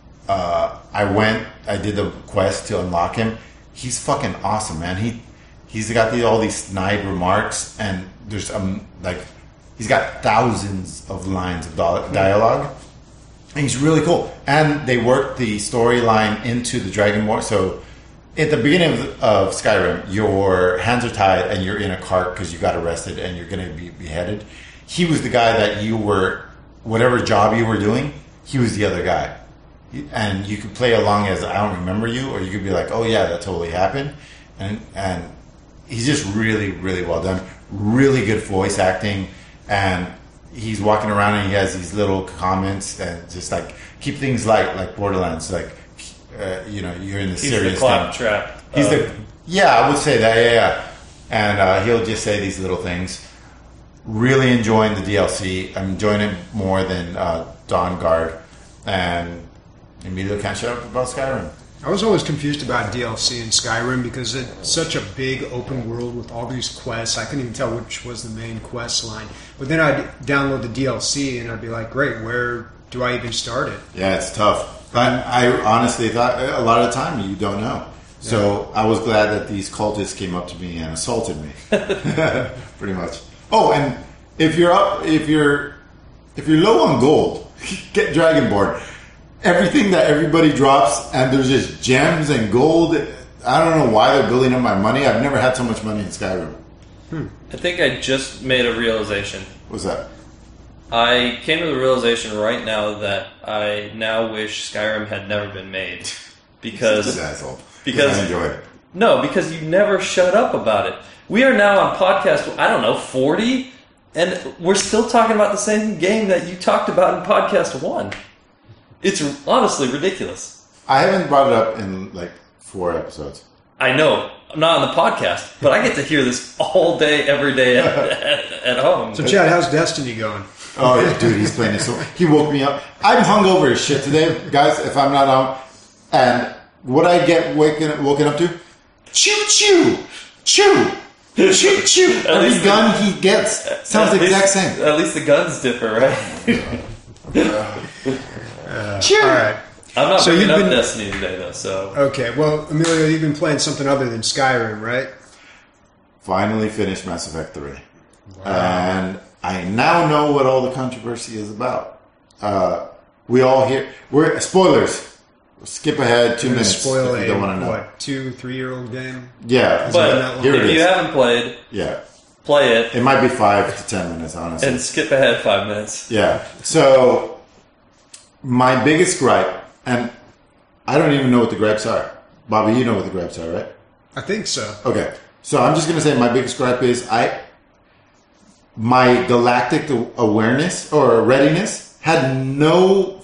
I did the quest to unlock him. He's fucking awesome, man. He's got all these snide remarks, and there's he's got thousands of lines of dialogue. And he's really cool. And they worked the storyline into the Dragonborn. So at the beginning of Skyrim, your hands are tied and you're in a cart because you got arrested and you're going to be beheaded. He was the guy that whatever job you were doing, he was the other guy. And you could play along as I don't remember you, or you could be like, oh yeah, that totally happened. And he's just really, really well done. Really good voice acting. And he's walking around and he has these little comments and just like keep things light, like Borderlands. Like, you're in the He's serious the clap thing. trap. I would say that, yeah. And he'll just say these little things. Really enjoying the DLC. I'm enjoying it more than Dawn Guard. And Emilio can't shut up about Skyrim. I was always confused about DLC in Skyrim because it's such a big open world with all these quests. I couldn't even tell which was the main quest line. But then I'd download the DLC and I'd be like, great, where do I even start it? Yeah, it's tough. But I honestly thought a lot of the time you don't know. So I was glad that these cultists came up to me and assaulted me. Pretty much. Oh, and if you're low on gold, get Dragonborn. Everything that everybody drops, and there's just gems and gold. I don't know why they're building up my money. I've never had so much money in Skyrim. I think I just made a realization. What's that? I came to the realization right now that I now wish Skyrim had never been made. Because asshole. Because I enjoy it. No, because you never shut up about it. We are now on podcast, 40, and we're still talking about the same game that you talked about in podcast 1. It's honestly ridiculous. I haven't brought it up in like 4 episodes. I know. I'm not on the podcast, but I get to hear this all day, every day at home. So, Chad, how's Destiny going? Oh, yeah, dude, he's playing it. So he woke me up. I'm hungover as shit today, guys, if I'm not out. And what I get woken up to? Choo-choo! Choo! Choo-choo! Every gun he gets sounds the exact same. At least the guns differ, right? All right. I'm not bringing up Destiny today, though, so... Okay, well, Emilio, you've been playing something other than Skyrim, right? Finally finished Mass Effect 3. Wow. And I now know what all the controversy is about. We all hear... Spoilers! Skip ahead 2 minutes spoil if you don't want to know. What, 2-3-year-old game? Yeah. But if you haven't played, play it. It might be 5 to 10 minutes, honestly. And skip ahead 5 minutes. Yeah. So, my biggest gripe, and I don't even know what the gripes are. Bobby, you know what the gripes are, right? I think so. Okay. So, I'm just going to say my biggest gripe is my galactic awareness or readiness had no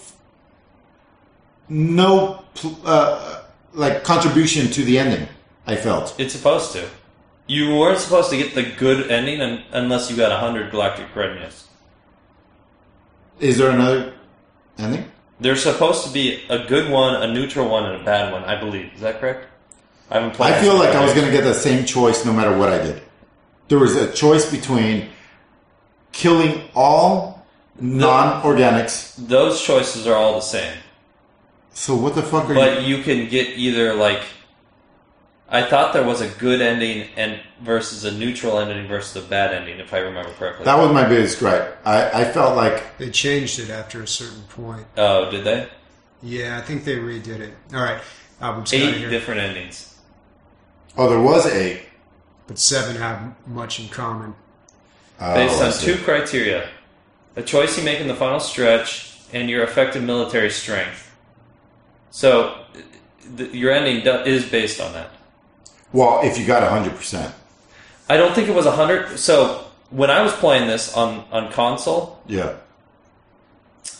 contribution to the ending. I felt it's supposed to. You weren't supposed to get the good ending unless you got 100 galactic readiness. Is there another ending? There's supposed to be a good one, a neutral one, and a bad one. I believe. Is that correct? I haven't played. I feel like I was going to get the same choice no matter what I did. There was a choice between killing all non-organics. Those choices are all the same. So what the fuck are you... But you can get either, like... I thought there was a good ending versus a neutral ending versus a bad ending, if I remember correctly. That was my biggest gripe. I felt like... They changed it after a certain point. Oh, did they? Yeah, I think they redid it. All right. 8 different endings. Oh, there was 8. But 7 have much in common. Based on 2 criteria. A choice you make in the final stretch and your effective military strength. So, your ending is based on that. Well, if you got 100%. I don't think it was 100. So, when I was playing this on console... Yeah.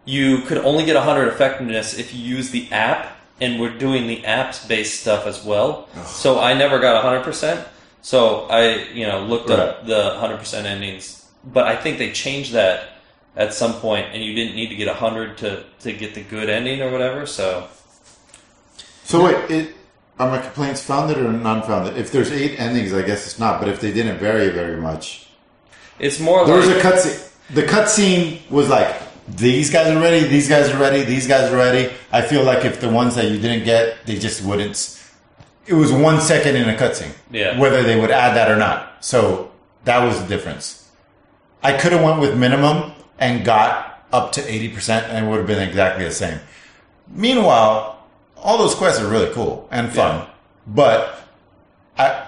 you could only get 100 effectiveness if you use the app, and we're doing the apps-based stuff as well. So I never got 100%. So I, looked up the 100% endings. But I think they changed that at some point, and you didn't need to get 100 to get the good ending or whatever. So wait, are my complaints founded or non-founded? If there's 8 endings, I guess it's not. But if they didn't vary very much, it's more. There was a cutscene. The cutscene was like, these guys are ready, these guys are ready, these guys are ready. I feel like if the ones that you didn't get, they just wouldn't. It was 1 second in a cutscene. Yeah. Whether they would add that or not. So that was the difference. I could have went with minimum and got up to 80%, and it would have been exactly the same. Meanwhile, all those quests are really cool and fun, but I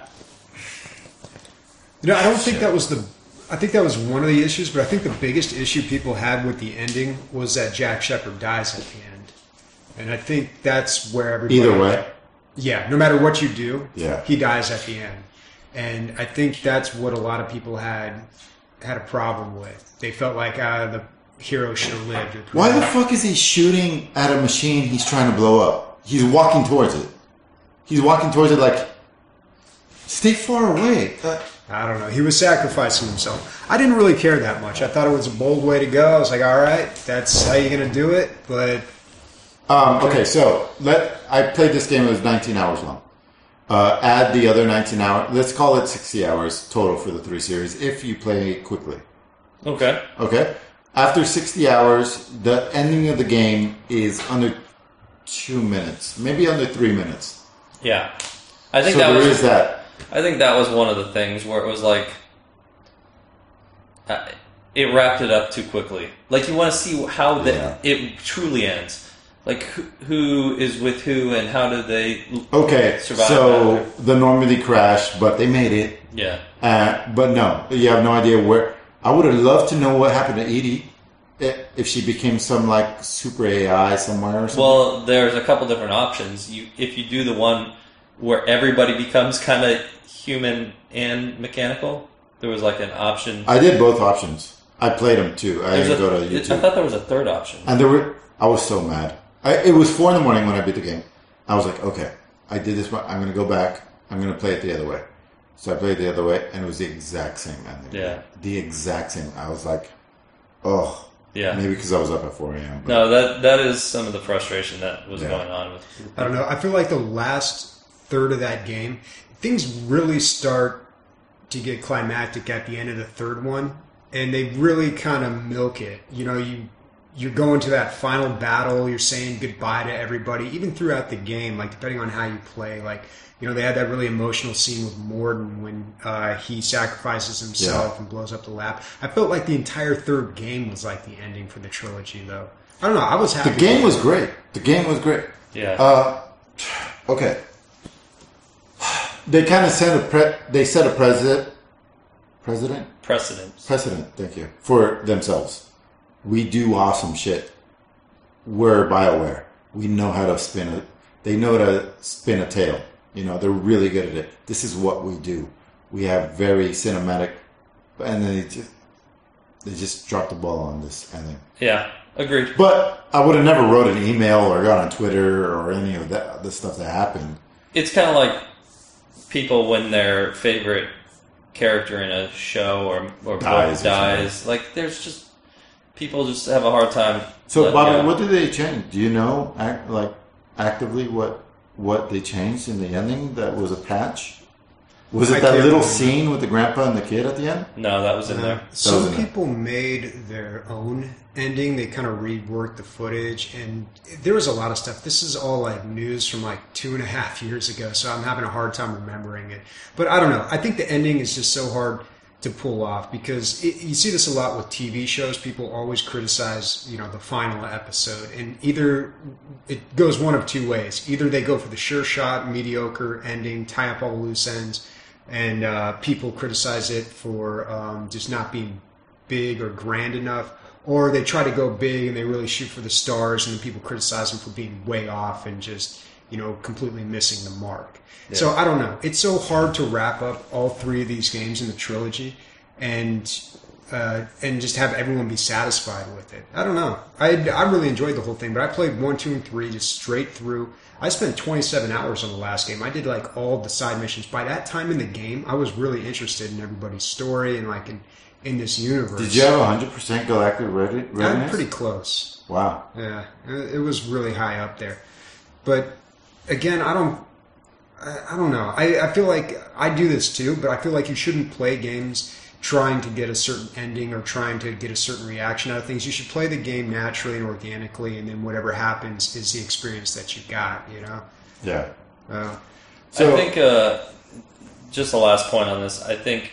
don't think that was I think that was one of the issues, but I think the biggest issue people had with the ending was that Jack Shepherd dies at the end. And I think that's where everybody... Either way. Yeah, no matter what you do, yeah, he dies at the end. And I think that's what a lot of people had a problem with. They felt like the hero should have lived. Why the fuck is he shooting at a machine he's trying to blow up? He's walking towards it. He's walking towards it like, stay far away. I don't know. He was sacrificing himself. I didn't really care that much. I thought it was a bold way to go. I was like, all right, that's how you're going to do it. But okay, so I played this game. It was 19 hours long. Add the other 19 hours. Let's call it 60 hours total for the 3 series if you play quickly. Okay. Okay. After 60 hours, the ending of the game is under 2 minutes, maybe under 3 minutes. Yeah, I think so that there was is that. I think that was one of the things where it was like it wrapped it up too quickly. Like you want to see how it truly ends. Like who is with who and how do they survive? So after? the Normandy crash, but they made it. Yeah. But no, you have no idea where. I would have loved to know what happened to Edie. If she became some like super AI somewhere or something. Well, there's a couple different options. If you do the one where everybody becomes kind of human and mechanical, there was like an option. I did both options. I played them too. I didn't go to YouTube. I thought there was a third option. And I was so mad. It was 4 a.m. when I beat the game. I was like, okay, I did this one. I'm going to go back. I'm going to play it the other way. So I played the other way, and it was the exact same ending. Yeah. The exact same. I was like, oh. Yeah. Maybe because I was up at 4 a.m. No, that is some of the frustration that was going on with. I don't know. I feel like the last third of that game, things really start to get climactic at the end of the third one, and they really kind of milk it. You're going to that final battle. You're saying goodbye to everybody, even throughout the game. Like depending on how you play, they had that really emotional scene with Morden when he sacrifices himself and blows up the lab. I felt like the entire third game was like the ending for the trilogy, though. I don't know. I was happy. The game was great. The game was great. Yeah. Okay. They kind of set a precedent. Thank you, for themselves. We do awesome shit. We're BioWare. We know how to spin it. They know how to spin a tale. They're really good at it. This is what we do. We have very cinematic, and then they just dropped the ball on this ending. Yeah, agreed. But I would have never wrote an email or got on Twitter or any of that, the stuff that happened. It's kind of like people when their favorite character in a show or dies. Like there's just people just have a hard time. So Bobby, what did they change? Do you know actively what they changed in the ending that was a patch? Was it that little scene with the grandpa and the kid at the end? No, that was in there. Some people made their own ending. They kind of reworked the footage, and there was a lot of stuff. This is all like news from like 2.5 years ago, so I'm having a hard time remembering it. But I don't know. I think the ending is just so hard to pull off because you see this a lot with TV shows. People always criticize, the final episode, and either it goes one of two ways. Either they go for the sure shot, mediocre ending, tie up all the loose ends, and people criticize it for just not being big or grand enough, or they try to go big and they really shoot for the stars, and then people criticize them for being way off and just completely missing the mark. Yeah. So I don't know. It's so hard to wrap up all 3 of these games in the trilogy, and and just have everyone be satisfied with it. I don't know. I really enjoyed the whole thing, but I played 1, 2, and 3 just straight through. I spent 27 hours on the last game. I did like all the side missions. By that time in the game, I was really interested in everybody's story and like in this universe. Did you have 100% galactic readiness? I'm pretty close. Wow. Yeah, it was really high up there. But again, I don't know. I feel like I do this too, but I feel like you shouldn't play games trying to get a certain ending or trying to get a certain reaction out of things. You should play the game naturally and organically, and then whatever happens is the experience that you got, you know? Yeah. So I think, just the last point on this, I think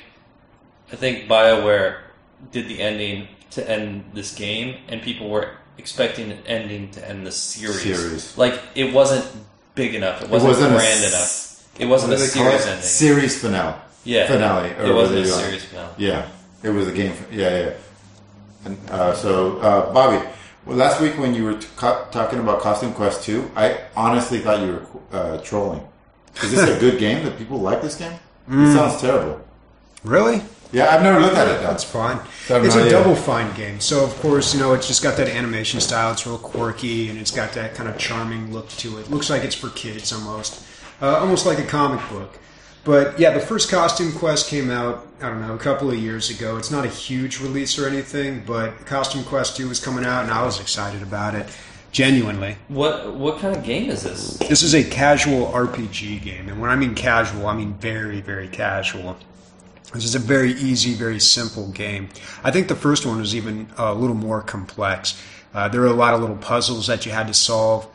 BioWare did the ending to end this game, and people were expecting an ending to end the series. Like, it wasn't big enough. It wasn't grand enough. It wasn't a series ending. Series finale. Yeah. Finale. It wasn't a series finale. Yeah. It was a game. Yeah. And, Bobby, well, last week when you were talking about Costume Quest 2, I honestly thought you were trolling. Is this a good game? That people like this game? It sounds terrible. Really? Yeah, I've never looked at it though. That's fine. It's a Double Fine game. So, of course, it's just got that animation style. It's real quirky, and it's got that kind of charming look to it. Looks like it's for kids almost. Almost like a comic book. But, yeah, the first Costume Quest came out, I don't know, a couple of years ago. It's not a huge release or anything, but Costume Quest 2 was coming out, and I was excited about it. Genuinely. What kind of game is this? This is a casual RPG game. And when I mean casual, I mean very, very casual. This is a very easy, very simple game. I think the first one was even a little more complex. There were a lot of little puzzles that you had to solve.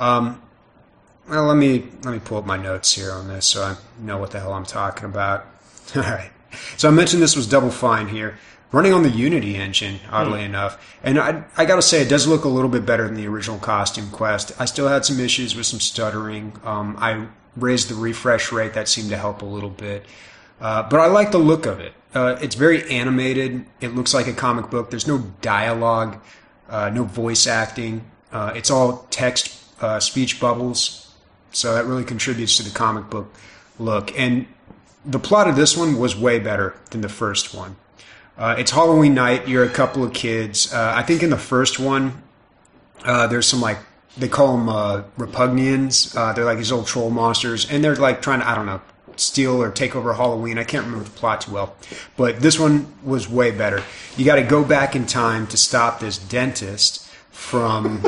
Well, let me pull up my notes here on this so I know what the hell I'm talking about. All right. So I mentioned this was Double Fine here, running on the Unity engine, oddly enough. And I got to say, it does look a little bit better than the original Costume Quest. I still had some issues with some stuttering. I raised the refresh rate. That seemed to help a little bit. But I like the look of it. It's very animated. It looks like a comic book. There's no dialogue, no voice acting. It's all text, speech bubbles. So that really contributes to the comic book look. And the plot of this one was way better than the first one. It's Halloween night. You're a couple of kids. I think in the first one, there's some they call them Repugnians. They're like these old troll monsters. And they're like trying to, I don't know, steal or take over Halloween. I can't remember the plot too well. But this one was way better. You got to go back in time to stop this dentist from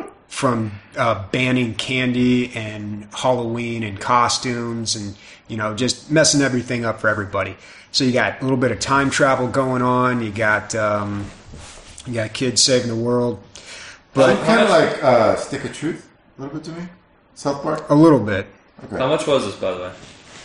banning candy and Halloween and costumes and, just messing everything up for everybody. So you got a little bit of time travel going on. You got kids saving the world. But kind of like Stick of Truth, a little bit to me? South Park? A little bit. Okay. How much was this, by the way?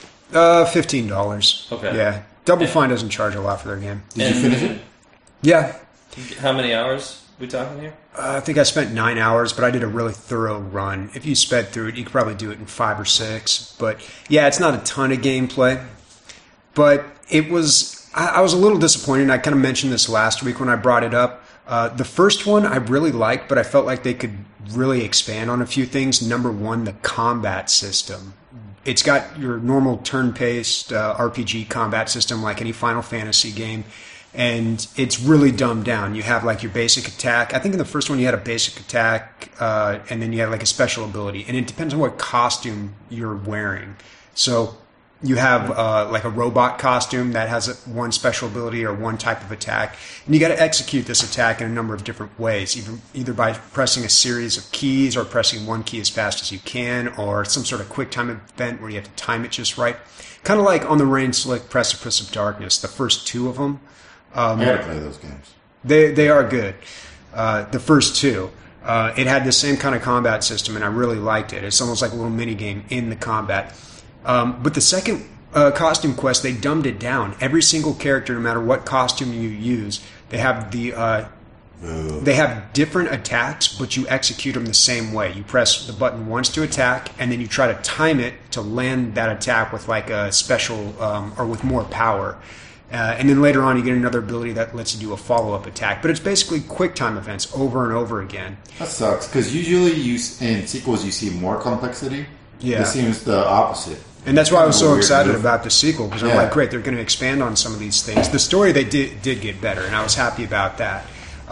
$15. Okay. Yeah. Double Fine doesn't charge a lot for their game. Did you finish it? Yeah. How many hours we talking here? I think I spent 9 hours, but I did a really thorough run. If you sped through it, you could probably do it in 5 or 6. But yeah, it's not a ton of gameplay. But it was, I was a little disappointed. I kind of mentioned this last week when I brought it up. The first one I really liked, but I felt like they could really expand on a few things. Number one, the combat system. It's got your normal turn-paced RPG combat system like any Final Fantasy game. And it's really dumbed down. You have like your basic attack. I think in the first one you had a basic attack, and then you had like a special ability. And it depends on what costume you're wearing. So you have like a robot costume that has one special ability or one type of attack. And you got to execute this attack in a number of different ways, either by pressing a series of keys or pressing one key as fast as you can, or some sort of quick time event where you have to time it just right. Kind of like on the Rain Slick Precipice of Darkness, the first two of them. I gotta play those games. They are good. The first two. It had the same kind of combat system, and I really liked it. It's almost like a little mini game in the combat. But the second Costume Quest, they dumbed it down. Every single character, no matter what costume you use, they have they have different attacks, but you execute them the same way. You press the button once to attack, and then you try to time it to land that attack with like a special or with more power. And then later on, you get another ability that lets you do a follow-up attack. But it's basically quick-time events over and over again. That sucks, because usually in sequels you see more complexity. Yeah. This seems the opposite. And that's why I was so Weird excited move. about the sequel, because I'm Yeah. like, great, they're going to expand on some of these things. The story they did get better, and I was happy about that.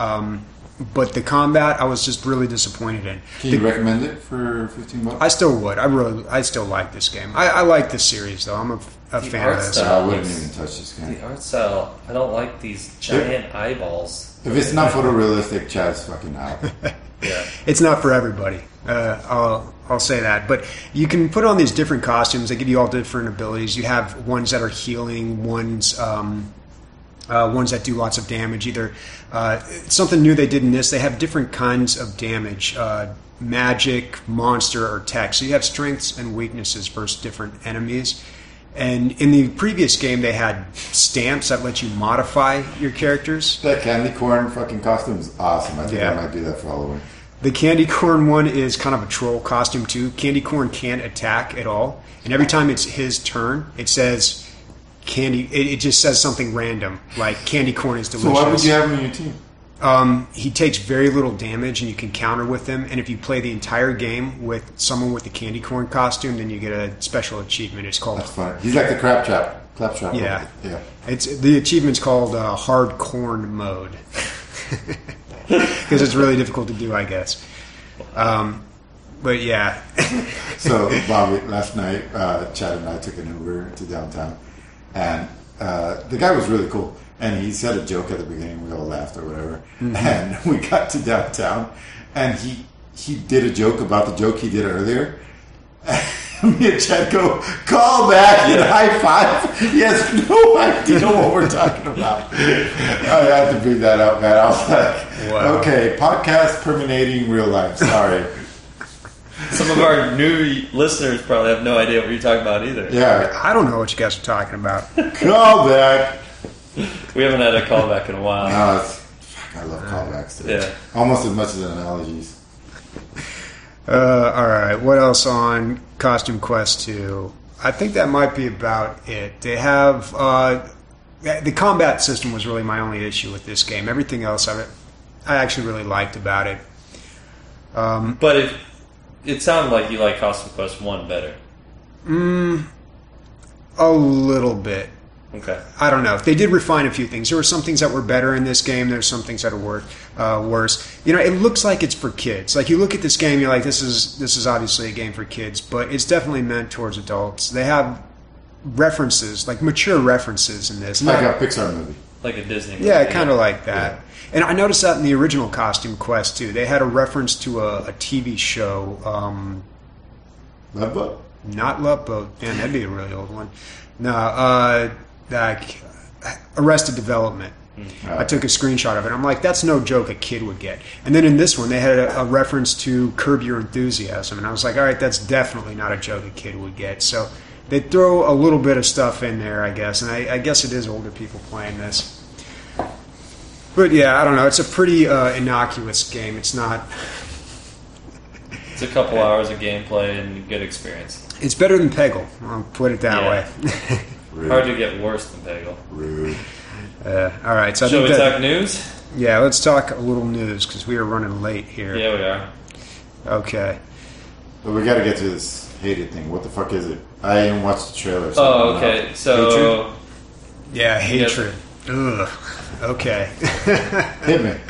But the combat, I was just really disappointed in. Can you recommend it for $15? I still would. I still like this game. I like this series, though. I'm a fan art of this. style. I wouldn't even touch this game. The art style, I don't like these giant eyeballs. If it's not photorealistic, Chad's fucking out. Yeah. It's not for everybody. I'll say that. But you can put on these different costumes. They give you all different abilities. You have ones that are healing, ones that do lots of damage. Either something new they did in this, they have different kinds of damage. Magic, monster, or tech. So you have strengths and weaknesses versus different enemies. And in the previous game, they had stamps that let you modify your characters. That candy corn fucking costume is awesome. I think Yeah. I might do that for Halloween. The Candy Corn one is kind of a troll costume too. Candy Corn can't attack at all, and every time it's his turn, it says candy. It just says something random like Candy Corn is So delicious. why would you have him on your team? He takes very little damage, and you can counter with him. And if you play the entire game with someone with the Candy Corn costume, then you get a special achievement. It's called That's fine. He's like the claptrap. Yeah. Yeah. It's the achievement's called Hard Corn Mode because it's really difficult to do, I guess. But yeah. So, Bobby, last night, Chad and I took an Uber to downtown, and the guy was really cool. And he said a joke at the beginning. We all laughed or whatever. Mm-hmm. And we got to downtown, and he did a joke about the joke he did earlier. Me and Chad go, call back and high five. He has no idea what we're talking about. I had to bring that up, man. I was like, Wow. okay, podcast permeating real life. Sorry. Some of our new listeners probably have no idea what you're talking about either. Yeah, I don't know what you guys are talking about. call back. We haven't had a callback in a while. No, fuck, I love callbacks too. Yeah. Almost as much as analogies. All right. What else on Costume Quest 2? I think that might be about it. They have the combat system was really my only issue with this game. Everything else I actually really liked about it. But it sounded like you like Costume Quest 1 better. A little bit. Okay. I don't know. They did refine a few things. There were some things that were better in this game. There's some things that are worse. You know, it looks like it's for kids. Like you look at this game, you're like, this is obviously a game for kids, but it's definitely meant towards adults. They have references, like mature references in this. Like a Pixar movie. Like a Disney movie. Yeah, kind of like that. And I noticed that in the original Costume Quest too. They had a reference to a TV show. Love Boat? Not Love Boat. Man, that'd be a really old one. No, like Arrested Development. I took a screenshot of it. I'm like, that's no joke a kid would get. And then in this one, they had a reference to Curb Your Enthusiasm. And I was like, all right, that's definitely not a joke a kid would get. So they throw a little bit of stuff in there, I guess. And I guess it is older people playing this. But yeah, I don't know. It's a pretty innocuous game. It's not... It's a couple hours of gameplay and good experience. It's better than Peggle. I'll put it that Yeah. way. Rude. Hard to get worse than Peggle. Rude. All right, so I Shall think we that, talk news? yeah, let's talk a little news because we are running late here. Yeah, we are. Okay. But we gotta get to this hated thing. What the fuck is it? I didn't watch the trailer. So Oh, I don't know. okay. So Yeah, hatred. Ugh. Okay. Hit me.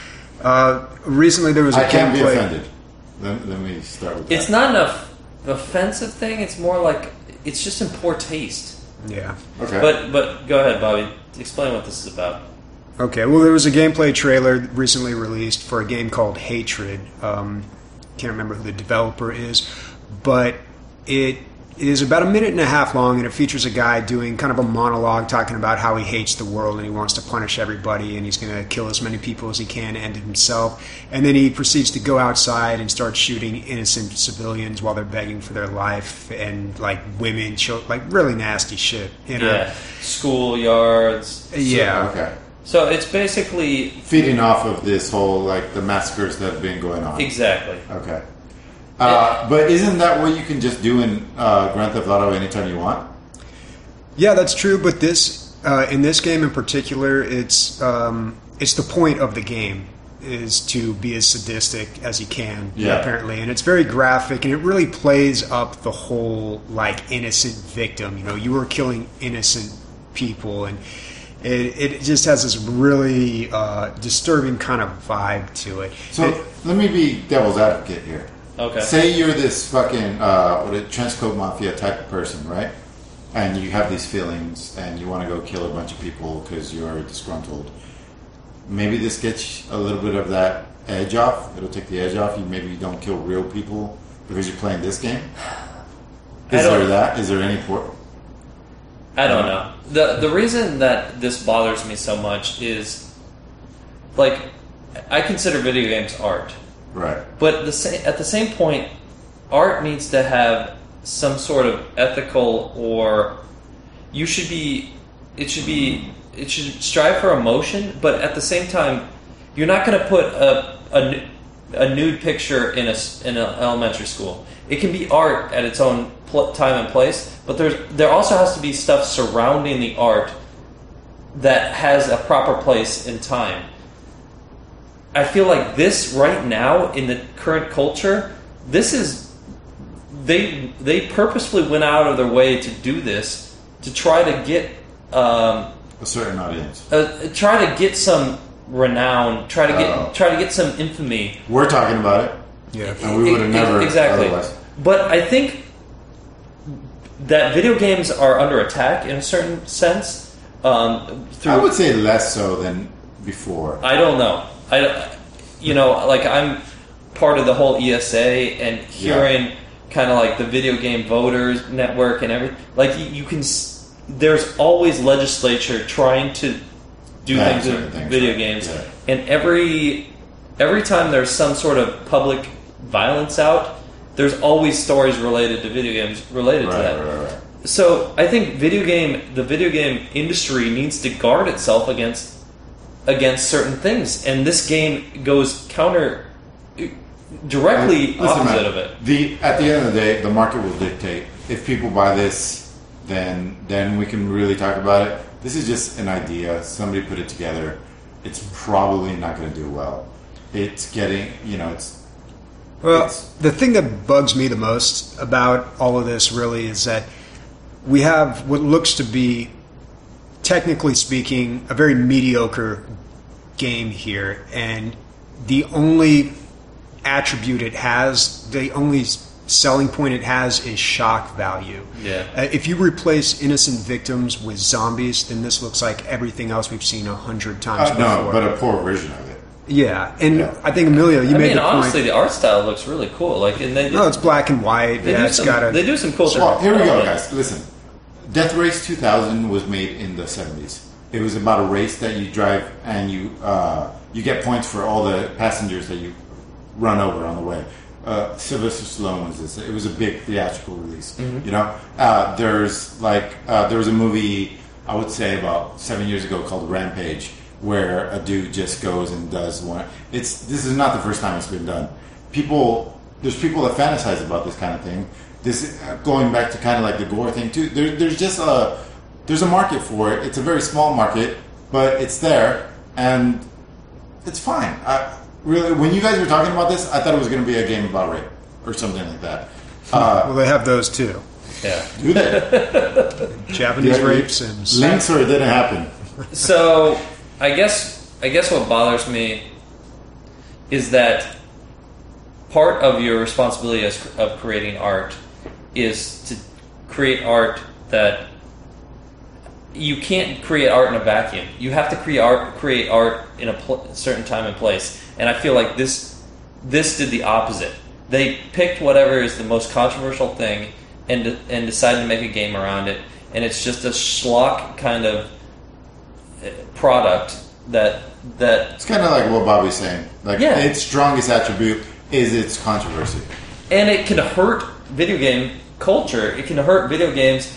Recently there was a I can't be gameplay. offended. Let me start with that. it's not an offensive thing. It's more like it's just in poor taste. Yeah. Okay. But go ahead, Bobby. Explain what this is about. Okay. Well, there was a gameplay trailer recently released for a game called Hatred. Can't remember who the developer is, but it is about a minute and a half long, and it features a guy doing kind of a monologue talking about how he hates the world and he wants to punish everybody and he's going to kill as many people as he can and himself. And then he proceeds to go outside and start shooting innocent civilians while they're begging for their life, and like women, like really nasty shit. You know? Yeah, schoolyards. Yeah. Okay. So it's basically Feeding off of this whole, like, the massacres that have been going on. exactly. Okay. But isn't that what you can just do in Grand Theft Auto anytime you want? Yeah, that's true. But this, in this game in particular, it's the point of the game. is to be as sadistic as he can, Yeah. apparently, and it's very graphic, and it really plays up the whole like innocent victim. You know, you were killing innocent people, and it just has this really disturbing kind of vibe to it. So let me be devil's advocate here. Okay. Say you're this fucking trenchcoat mafia type of person, right? And you have these feelings, and you want to go kill a bunch of people because you're disgruntled. Maybe this gets a little bit of that edge off. It'll take the edge off you. Maybe you don't kill real people because you're playing this game. Is there that? Is there any port? I don't know. The reason that this bothers me so much is, like, I consider video games art. Right. But at the same point, art needs to have some sort of ethical, or it should strive for emotion, but at the same time, you're not going to put a nude picture in an elementary school. It can be art at its own time and place, but there also has to be stuff surrounding the art that has a proper place in time. I feel like this right now in the current culture, this is they purposefully went out of their way to do this to try to get A certain audience. try to get some renown, try to get some infamy. We're talking about it. Yeah. And we would have never exactly. otherwise. But I think that video games are under attack in a certain sense. I would say less so than before. I don't know. Like I'm part of the whole ESA and hearing kind of like the video game voters network and everything. Like you can, there's always legislature trying to do things with video games, and every time there's some sort of public violence out, there's always stories related to video games related to that. Right. So I think the video game industry needs to guard itself against certain things, and this game goes directly opposite of it. At the end of the day, the market will dictate. If people buy this, then we can really talk about it. This is just an idea. Somebody put it together. It's probably not going to do well. It's getting, The thing that bugs me the most about all of this really is that we have what looks to be, technically speaking, a very mediocre game here, and the only attribute it has, the only selling point it has, is shock value. Yeah. If you replace innocent victims with zombies, then this looks like everything else we've seen 100 times before. No, but a poor version of it. Yeah, and I think Emilio, you made the point. Honestly, the art style looks really cool. Like, it's black and white. They do some cool stuff. Well, here we go, guys. Listen, Death Race 2000 was made in the 70s. It was about a race that you drive and you get points for all the passengers that you run over on the way. Sylvester Stallone was this. It was a big theatrical release. Mm-hmm. There was a movie, I would say about 7 years ago, called Rampage, where a dude just goes and does one. This is not the first time it's been done. There's people that fantasize about this kind of thing. This going back to kind of like the gore thing too. There's a market for it. It's a very small market, but it's there and it's fine. Really, when you guys were talking about this, I thought it was going to be a game about rape or something like that. Well, they have those too. Yeah. Do they? Japanese rape sims. Links, or it didn't happen. So I guess what bothers me is that part of your responsibility of creating art is to create art that you can't create art in a vacuum. You have to create art in a certain time and place. And I feel like this did the opposite. They picked whatever is the most controversial thing and decided to make a game around it. And it's just a schlock kind of product that It's kind of like what Bobby's saying. Its strongest attribute is its controversy. And it can hurt video game culture. It can hurt video games.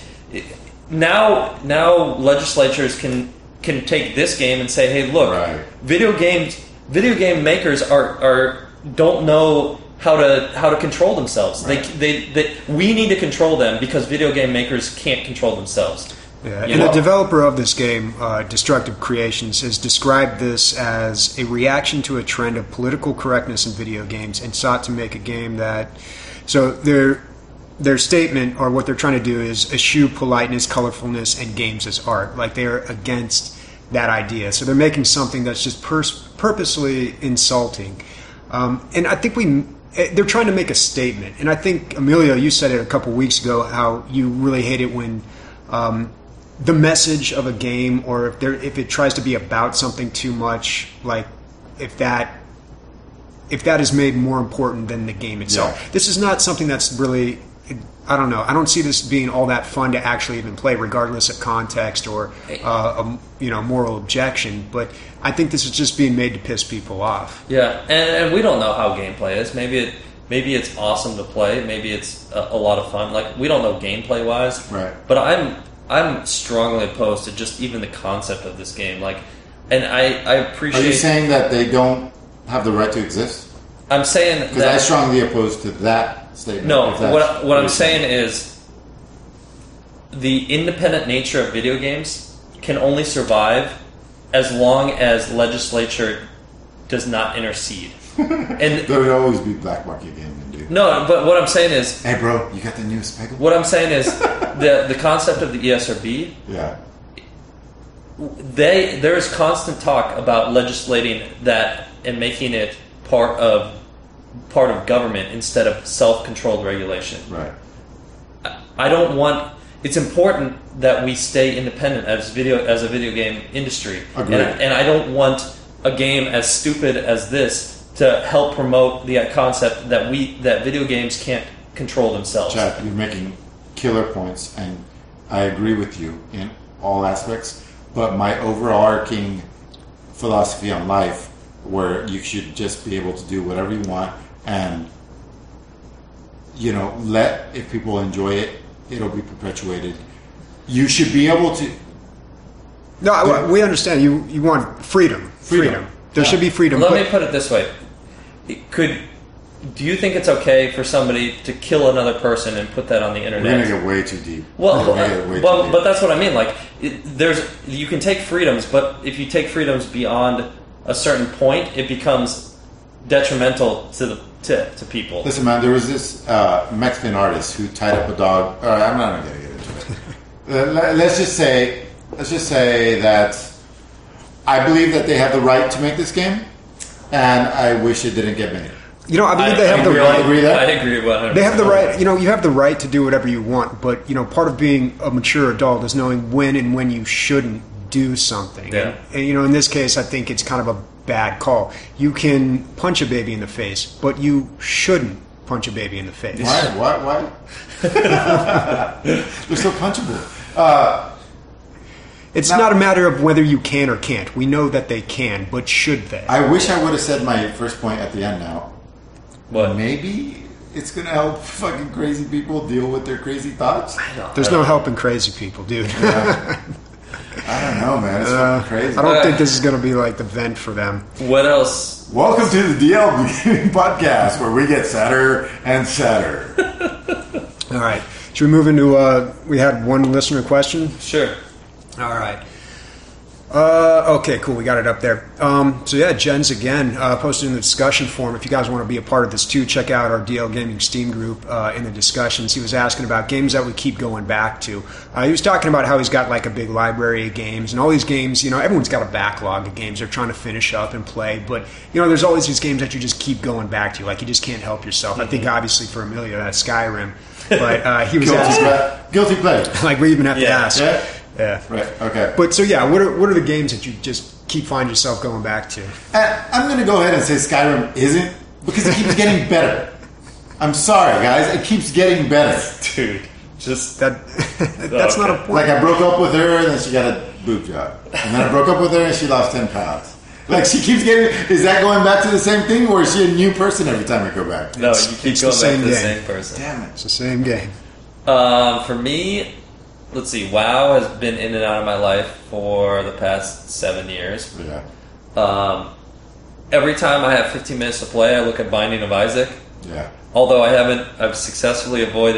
Now legislatures can take this game and say, hey, look, video game makers don't know how to control themselves. Right. We need to control them because video game makers can't control themselves. Yeah, You and know? the developer of this game, Destructive Creations, has described this as a reaction to a trend of political correctness in video games and sought to make a game that. So their statement, or what they're trying to do, is eschew politeness, colorfulness, and games as art. Like they're against that idea. So they're making something that's just purposely insulting. And I think they're trying to make a statement. And I think, Emilio, you said it a couple weeks ago, how you really hate it when the message of a game, or if it tries to be about something too much, like if that is made more important than the game itself. Yeah. This is not something that's really, I don't know. I don't see this being all that fun to actually even play, regardless of context or moral objection. But I think this is just being made to piss people off. Yeah, and we don't know how gameplay is. Maybe it's awesome to play. Maybe it's a lot of fun. Like, we don't know gameplay wise. Right. But I'm strongly opposed to just even the concept of this game. Like, and I appreciate. Are you saying that they don't have the right to exist? I'm saying Because that I strongly oppose to that statement. no. if that's What I'm you're saying is the independent nature of video games can only survive as long as legislature does not intercede. And there would always be black market gaming, dude. no, but what I'm saying is, Hey, bro, you got the newest Peggle? what I'm saying is the concept of the ESRB. Yeah. There is constant talk about legislating that and making it part of government instead of self-controlled regulation. Right. I don't want. It's important that we stay independent as a video game industry, Agreed. and I don't want a game as stupid as this to help promote the concept that video games can't control themselves. Chad, you're making killer points, and I agree with you in all aspects. But my overarching philosophy on life, where you should just be able to do whatever you want, and if people enjoy it, it'll be perpetuated. You should be able to. No, we understand. You want freedom. Freedom. There should be freedom. Let but- me put it this way: do you think it's okay for somebody to kill another person and put that on the We're internet? gonna get way too deep. Well, We're gonna get way too deep. but that's what I mean. Like, you can take freedoms, but if you take freedoms beyond a certain point, it becomes detrimental to people. Listen, man, there was this Mexican artist who tied up a dog. All right, I'm not gonna get into it. Let's just say that I believe that they have the right to make this game, and I wish it didn't get made. I believe they have the right. Agree there? I agree 100%. They have the right. You have the right to do whatever you want, but part of being a mature adult is knowing when and when you shouldn't do something. Yeah. And in this case, I think it's kind of a bad call. You can punch a baby in the face, but you shouldn't punch a baby in the face. Why? They're so punchable. It's not a matter of whether you can or can't. We know that they can, but should they? I wish I would have said my first point at the end now. What? Maybe it's going to help fucking crazy people deal with their crazy thoughts. There's no helping crazy people, dude. Yeah. I don't know, man. It's fucking crazy. I don't think this is going to be like the vent for them. What else? Welcome to the DL Gaming Podcast, where we get sadder and sadder. All right. Should we move into, we had one listener question? Sure. All right. Okay, cool. We got it up there. So yeah, Jens again posted in the discussion forum. If you guys want to be a part of this too, check out our DL Gaming Steam group in the discussions. He was asking about games that we keep going back to. He was talking about how he's got like a big library of games, and all these games, everyone's got a backlog of games they're trying to finish up and play. But there's always these games that you just keep going back to. Like you just can't help yourself. I think obviously for Emilio that's Skyrim, but he was asking, Guilty pleasure. like we even have to Yeah. ask. Yeah? Yeah. Right, okay. But so yeah, what are the games that you just keep finding yourself going back to? I'm going to go ahead and say Skyrim isn't, because it keeps getting better. I'm sorry, guys. It keeeps getting better. Dude, just That's not a point. Like, I broke up with her, and then she got a boob job. And then I broke up with her, and she lost 10 pounds. Like, she keeps getting... Is that going back to the same thing, or is she a new person every time I go back? no. You keep it's the going back same to the game. same person. Damn it. It's the same game. For me, let's see. WoW has been in and out of my life for the past 7 years. Yeah. Every time I have 15 minutes to play, I look at Binding of Isaac. Yeah. Although I've successfully avoided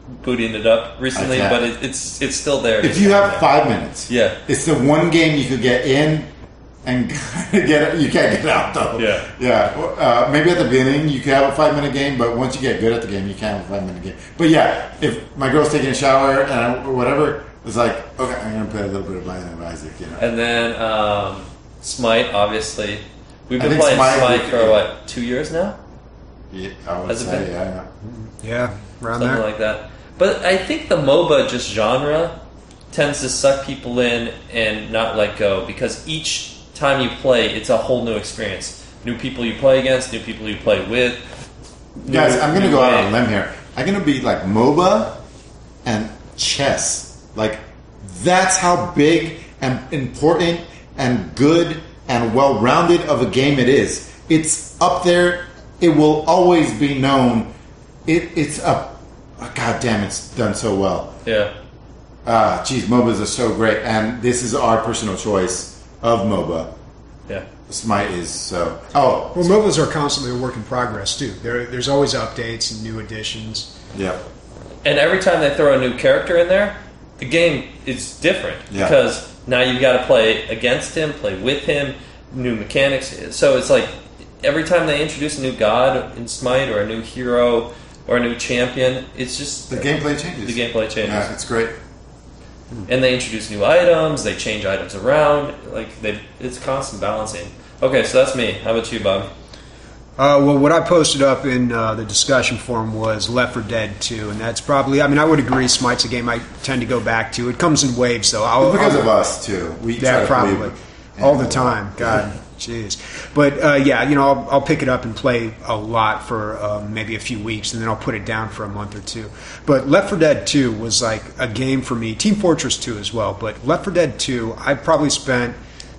booting it up recently, I but can't. it's still there. If you have 5 minutes, Yeah. it's the one game you could get in and you can't get out though. Yeah. Maybe at the beginning you could have a 5-minute game, but once you get good at the game, you can't have a 5-minute game. But yeah, if my girl's taking a shower or whatever, it's like, okay, I'm gonna play a little bit of Binding of Isaac, you know. And then Smite, obviously, we've I been think playing Smite Smite for what, 2 years now, Yeah, I would Has it say, been? yeah. Yeah, around something there. like that. But I think the MOBA just genre tends to suck people in and not let go, because each time you play, it's a whole new experience. New people you play against, new people you play with. Guys, I'm gonna new go out way. on a limb here. I'm gonna be like MOBA and chess. Like, that's how big and important and good and well-rounded of a game it is. It's up there. It will always be known. It's a God damn, it's done so well. Yeah. Geez, MOBAs are so great, and this is our personal choice of MOBA. Yeah. Smite is so. Oh, Well, MOBAs are constantly a work in progress too. There's always updates and new additions. yeah. And every time they throw a new character in there, the game is different. Yeah. Because now you've got to play against him, play with him, new mechanics. So it's like every time they introduce a new god in Smite or a new hero or a new champion, it's just The gameplay changes. the gameplay changes. Yeah, it's great. And they introduce new items, they change items around. It's constant balancing. Okay, so that's me. How about you, Bob? Well, what I posted up in the discussion forum was Left 4 Dead 2, and that's probably, I mean, I would agree Smite's a game I tend to go back to. It comes in waves, though. It's because of us too. We try Yeah, to probably. play All the time. God, jeez. But, yeah, you know, I'll pick it up and play a lot for maybe a few weeks, and then I'll put it down for a month or two. But Left 4 Dead 2 was like a game for me. Team Fortress 2 as well. But Left 4 Dead 2, I probably spent...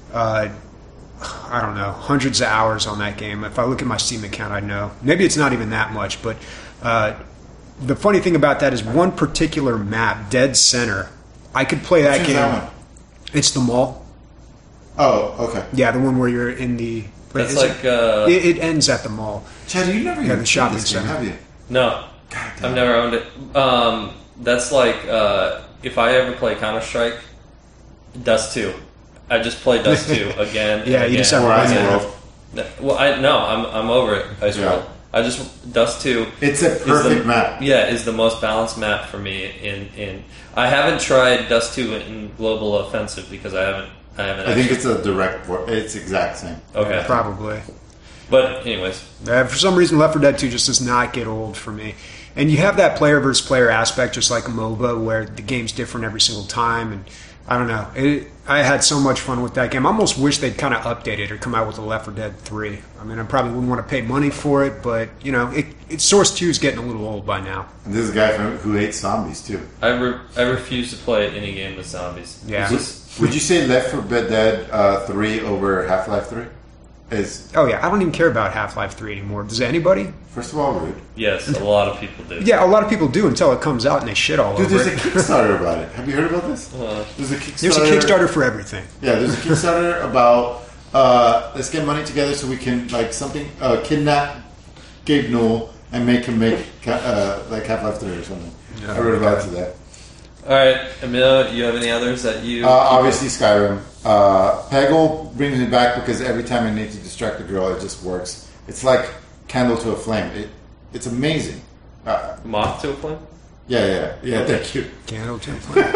I don't know, hundreds of hours on that game. If I look at my Steam account, I know. Maybe it's not even that much, but the funny thing about that is one particular map, Dead Center, I could play that Which game. is that one? It's the mall. Oh, okay. Yeah, the one where you're in the... That's is like it ends at the mall. Chad, you never Yeah, even the shopping played this game, center. have you? No, God damn. I've never owned it. That's like if I ever play Counter Strike, Dust 2. I just play Dust 2 again. Yeah, and you just again. have Horizon Yeah. World. Well, I'm over it. Ice Yeah. World. I just Dust 2. It's a perfect the, map. Yeah, is the most balanced map for me. In I haven't tried Dust 2 in Global Offensive because I haven't. I think it's a direct port. It's exact same. Okay. Probably. But anyways, For some reason, Left 4 Dead 2 just does not get old for me. And you have that player versus player aspect, just like a MOBA, where the game's different every single time. And I don't know. I had so much fun with that game. I almost wish they'd kind of update it or come out with a Left 4 Dead 3. I mean, I probably wouldn't want to pay money for it, but, you know, Source 2 is getting a little old by now. And this is a guy who hates zombies too. I refuse to play any game with zombies. Yeah. It's just- Would you say Left 4 Dead 3 over Half-Life 3? Is Oh, yeah. I don't even care about Half-Life 3 anymore. Does anybody? first of all rude. yes, a lot of people do. Yeah, a lot of people do until it comes out and they shit all Dude, over there's a it. Kickstarter about it. Have you heard about this? There's a Kickstarter. There's a Kickstarter for everything. Yeah, there's a Kickstarter about let's get money together so we can kidnap Gabe Newell and make him make like Half-Life 3 or something. Yeah, I read about it okay. today. All right, Emilio, you have any others that you? Obviously Skyrim. Peggle brings me back because every time I need to distract the girl, it just works. It's like candle to a flame. It's amazing. Moth to a Flame. Yeah. Thank you. Candle to the flame.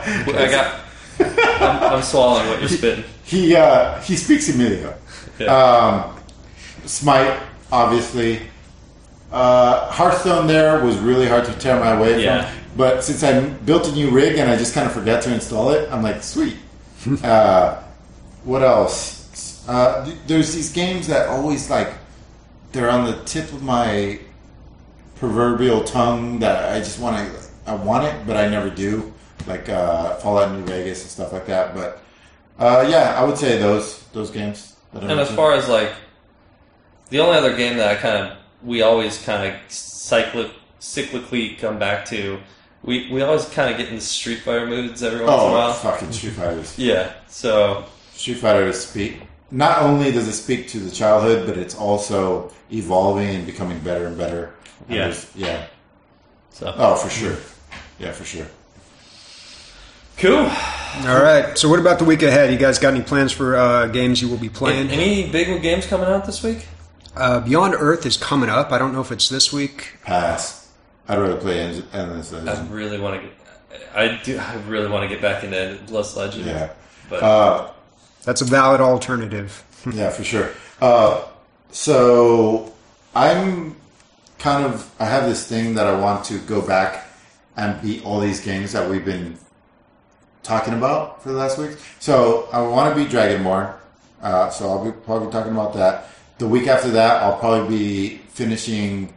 I'm swallowing what you're spitting. He speaks Emilio. Yeah. Smite, obviously. Hearthstone there was really hard to tear my way Yeah. from. But since I built a new rig and I just kind of forgot to install it, I'm like, sweet. What else? There's these games that always they're on the tip of my proverbial tongue that I just I want it, but I never do. Like Fallout New Vegas and stuff like that. But yeah, I would say those games. That I And as mentioned. far as the only other game that we always kind of cyclically come back to, we always kind of get into Street Fighter moods every once in a Oh, while. fucking Street Fighters. Yeah, so Street Fighter speak. Not only does it speak to the childhood, but it's also evolving and becoming better and better. And Yeah. yeah. so Oh, for sure. Yeah, for sure. Cool. All right. So what about the week ahead? You guys got any plans for games you will be playing? Any big games coming out this week? Beyond Earth is coming up. I don't know if it's this week. Pass. I'd rather play Endless Legend. I really want to get back into Endless Legend. Yeah. But That's a valid alternative. Yeah, for sure. So I'm I have this thing that I want to go back and beat all these games that we've been talking about for the last week. So I want to beat Dragonborn. So I'll be probably talking about that. The week after that, I'll probably be finishing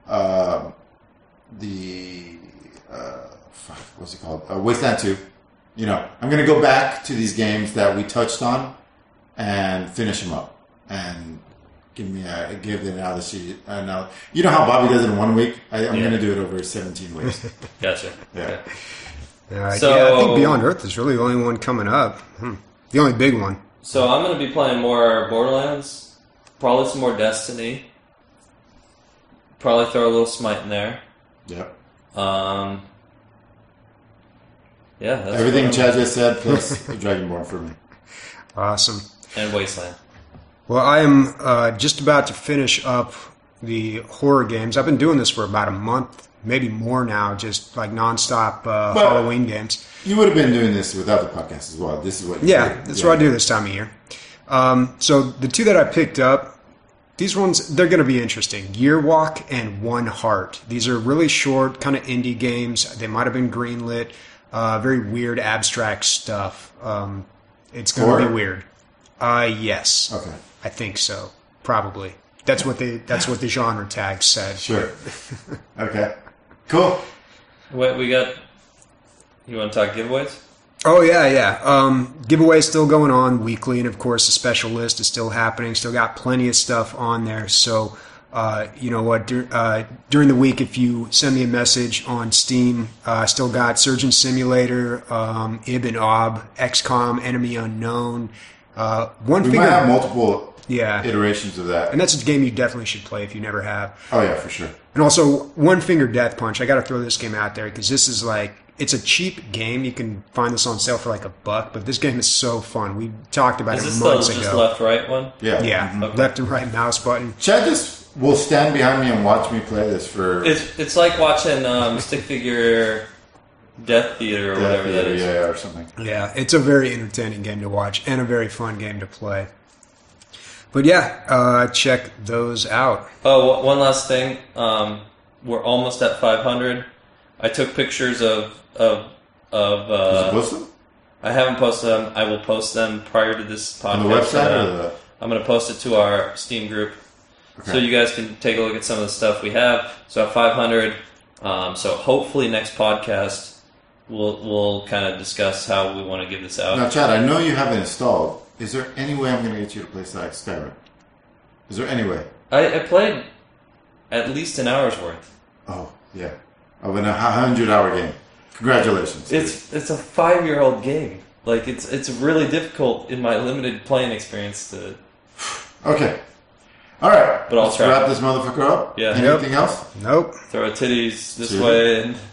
what's it called? Wasteland 2. You know, I'm going to go back to these games that we touched on and finish them up and give the analogy. You know how Bobby does it in 1 week? I'm going to do it over 17 weeks. Gotcha. Yeah. I So- think Beyond Earth is really the only one coming up. The only big one. So I'm going to be playing more Borderlands, probably some more Destiny, probably throw a little Smite in there. Yep. Yeah, that's Everything what Chad just said plus Dragonborn for me. Awesome. and Wasteland. Well, I am just about to finish up the horror games. I've been doing this for about a month, maybe more now, just like nonstop Halloween games. You would have been doing this without the podcast as well. This is what you Yeah, do. that's what I do this time of year. So the two that I picked up, these ones, they're going to be interesting. Yearwalk and One Heart. These are really short, kind of indie games. They might have been greenlit. Very weird, abstract stuff. It's going to Horror? be weird. Yes. Okay. I think so. Probably. That's what the genre tag said. Sure. Okay. Cool. What we got? You want to talk giveaways? Oh, yeah. Giveaway still going on weekly, and of course the special list is still happening. Still got plenty of stuff on there. So, you know what? During the week, if you send me a message on Steam, still got Surgeon Simulator, Ib and Ob, XCOM, Enemy Unknown. We might have multiple Yeah. iterations of that. And that's a game you definitely should play if you never have. Oh, yeah, for sure. And also, One Finger Death Punch. I got to throw this game out there because this is like, it's a cheap game. You can find this on sale for like $1, but this game is so fun. We talked about Is it this months the just ago. left right one? Yeah. Yeah, Okay. left and right mouse button. Chad just will stand behind me and watch me play this for It's like watching stick figure Death Theater or whatever that is. Yeah, or something. Yeah, it's a very entertaining game to watch and a very fun game to play. But yeah, check those out. Oh, one last thing. We're almost at 500. I took pictures of Is it posted? I haven't posted them. I will post them prior to this podcast. On the website or the... I'm going to post it to our Steam group, Okay. so you guys can take a look at some of the stuff we have. So at 500, so hopefully next podcast we'll kind of discuss how we want to give this out. Now, Chad, I know you have it installed. Is there any way I'm going to get you to play Skyrim? Is there any way? I played at least an hour's worth. Oh, yeah. Of a 100-hour game. Congratulations. It's a 5-year-old game. Like it's really difficult in my limited playing experience to. Okay. All right. But I'll Let's try. wrap this motherfucker up. Yeah. Anything else? Nope. Throw titties this Titty. way and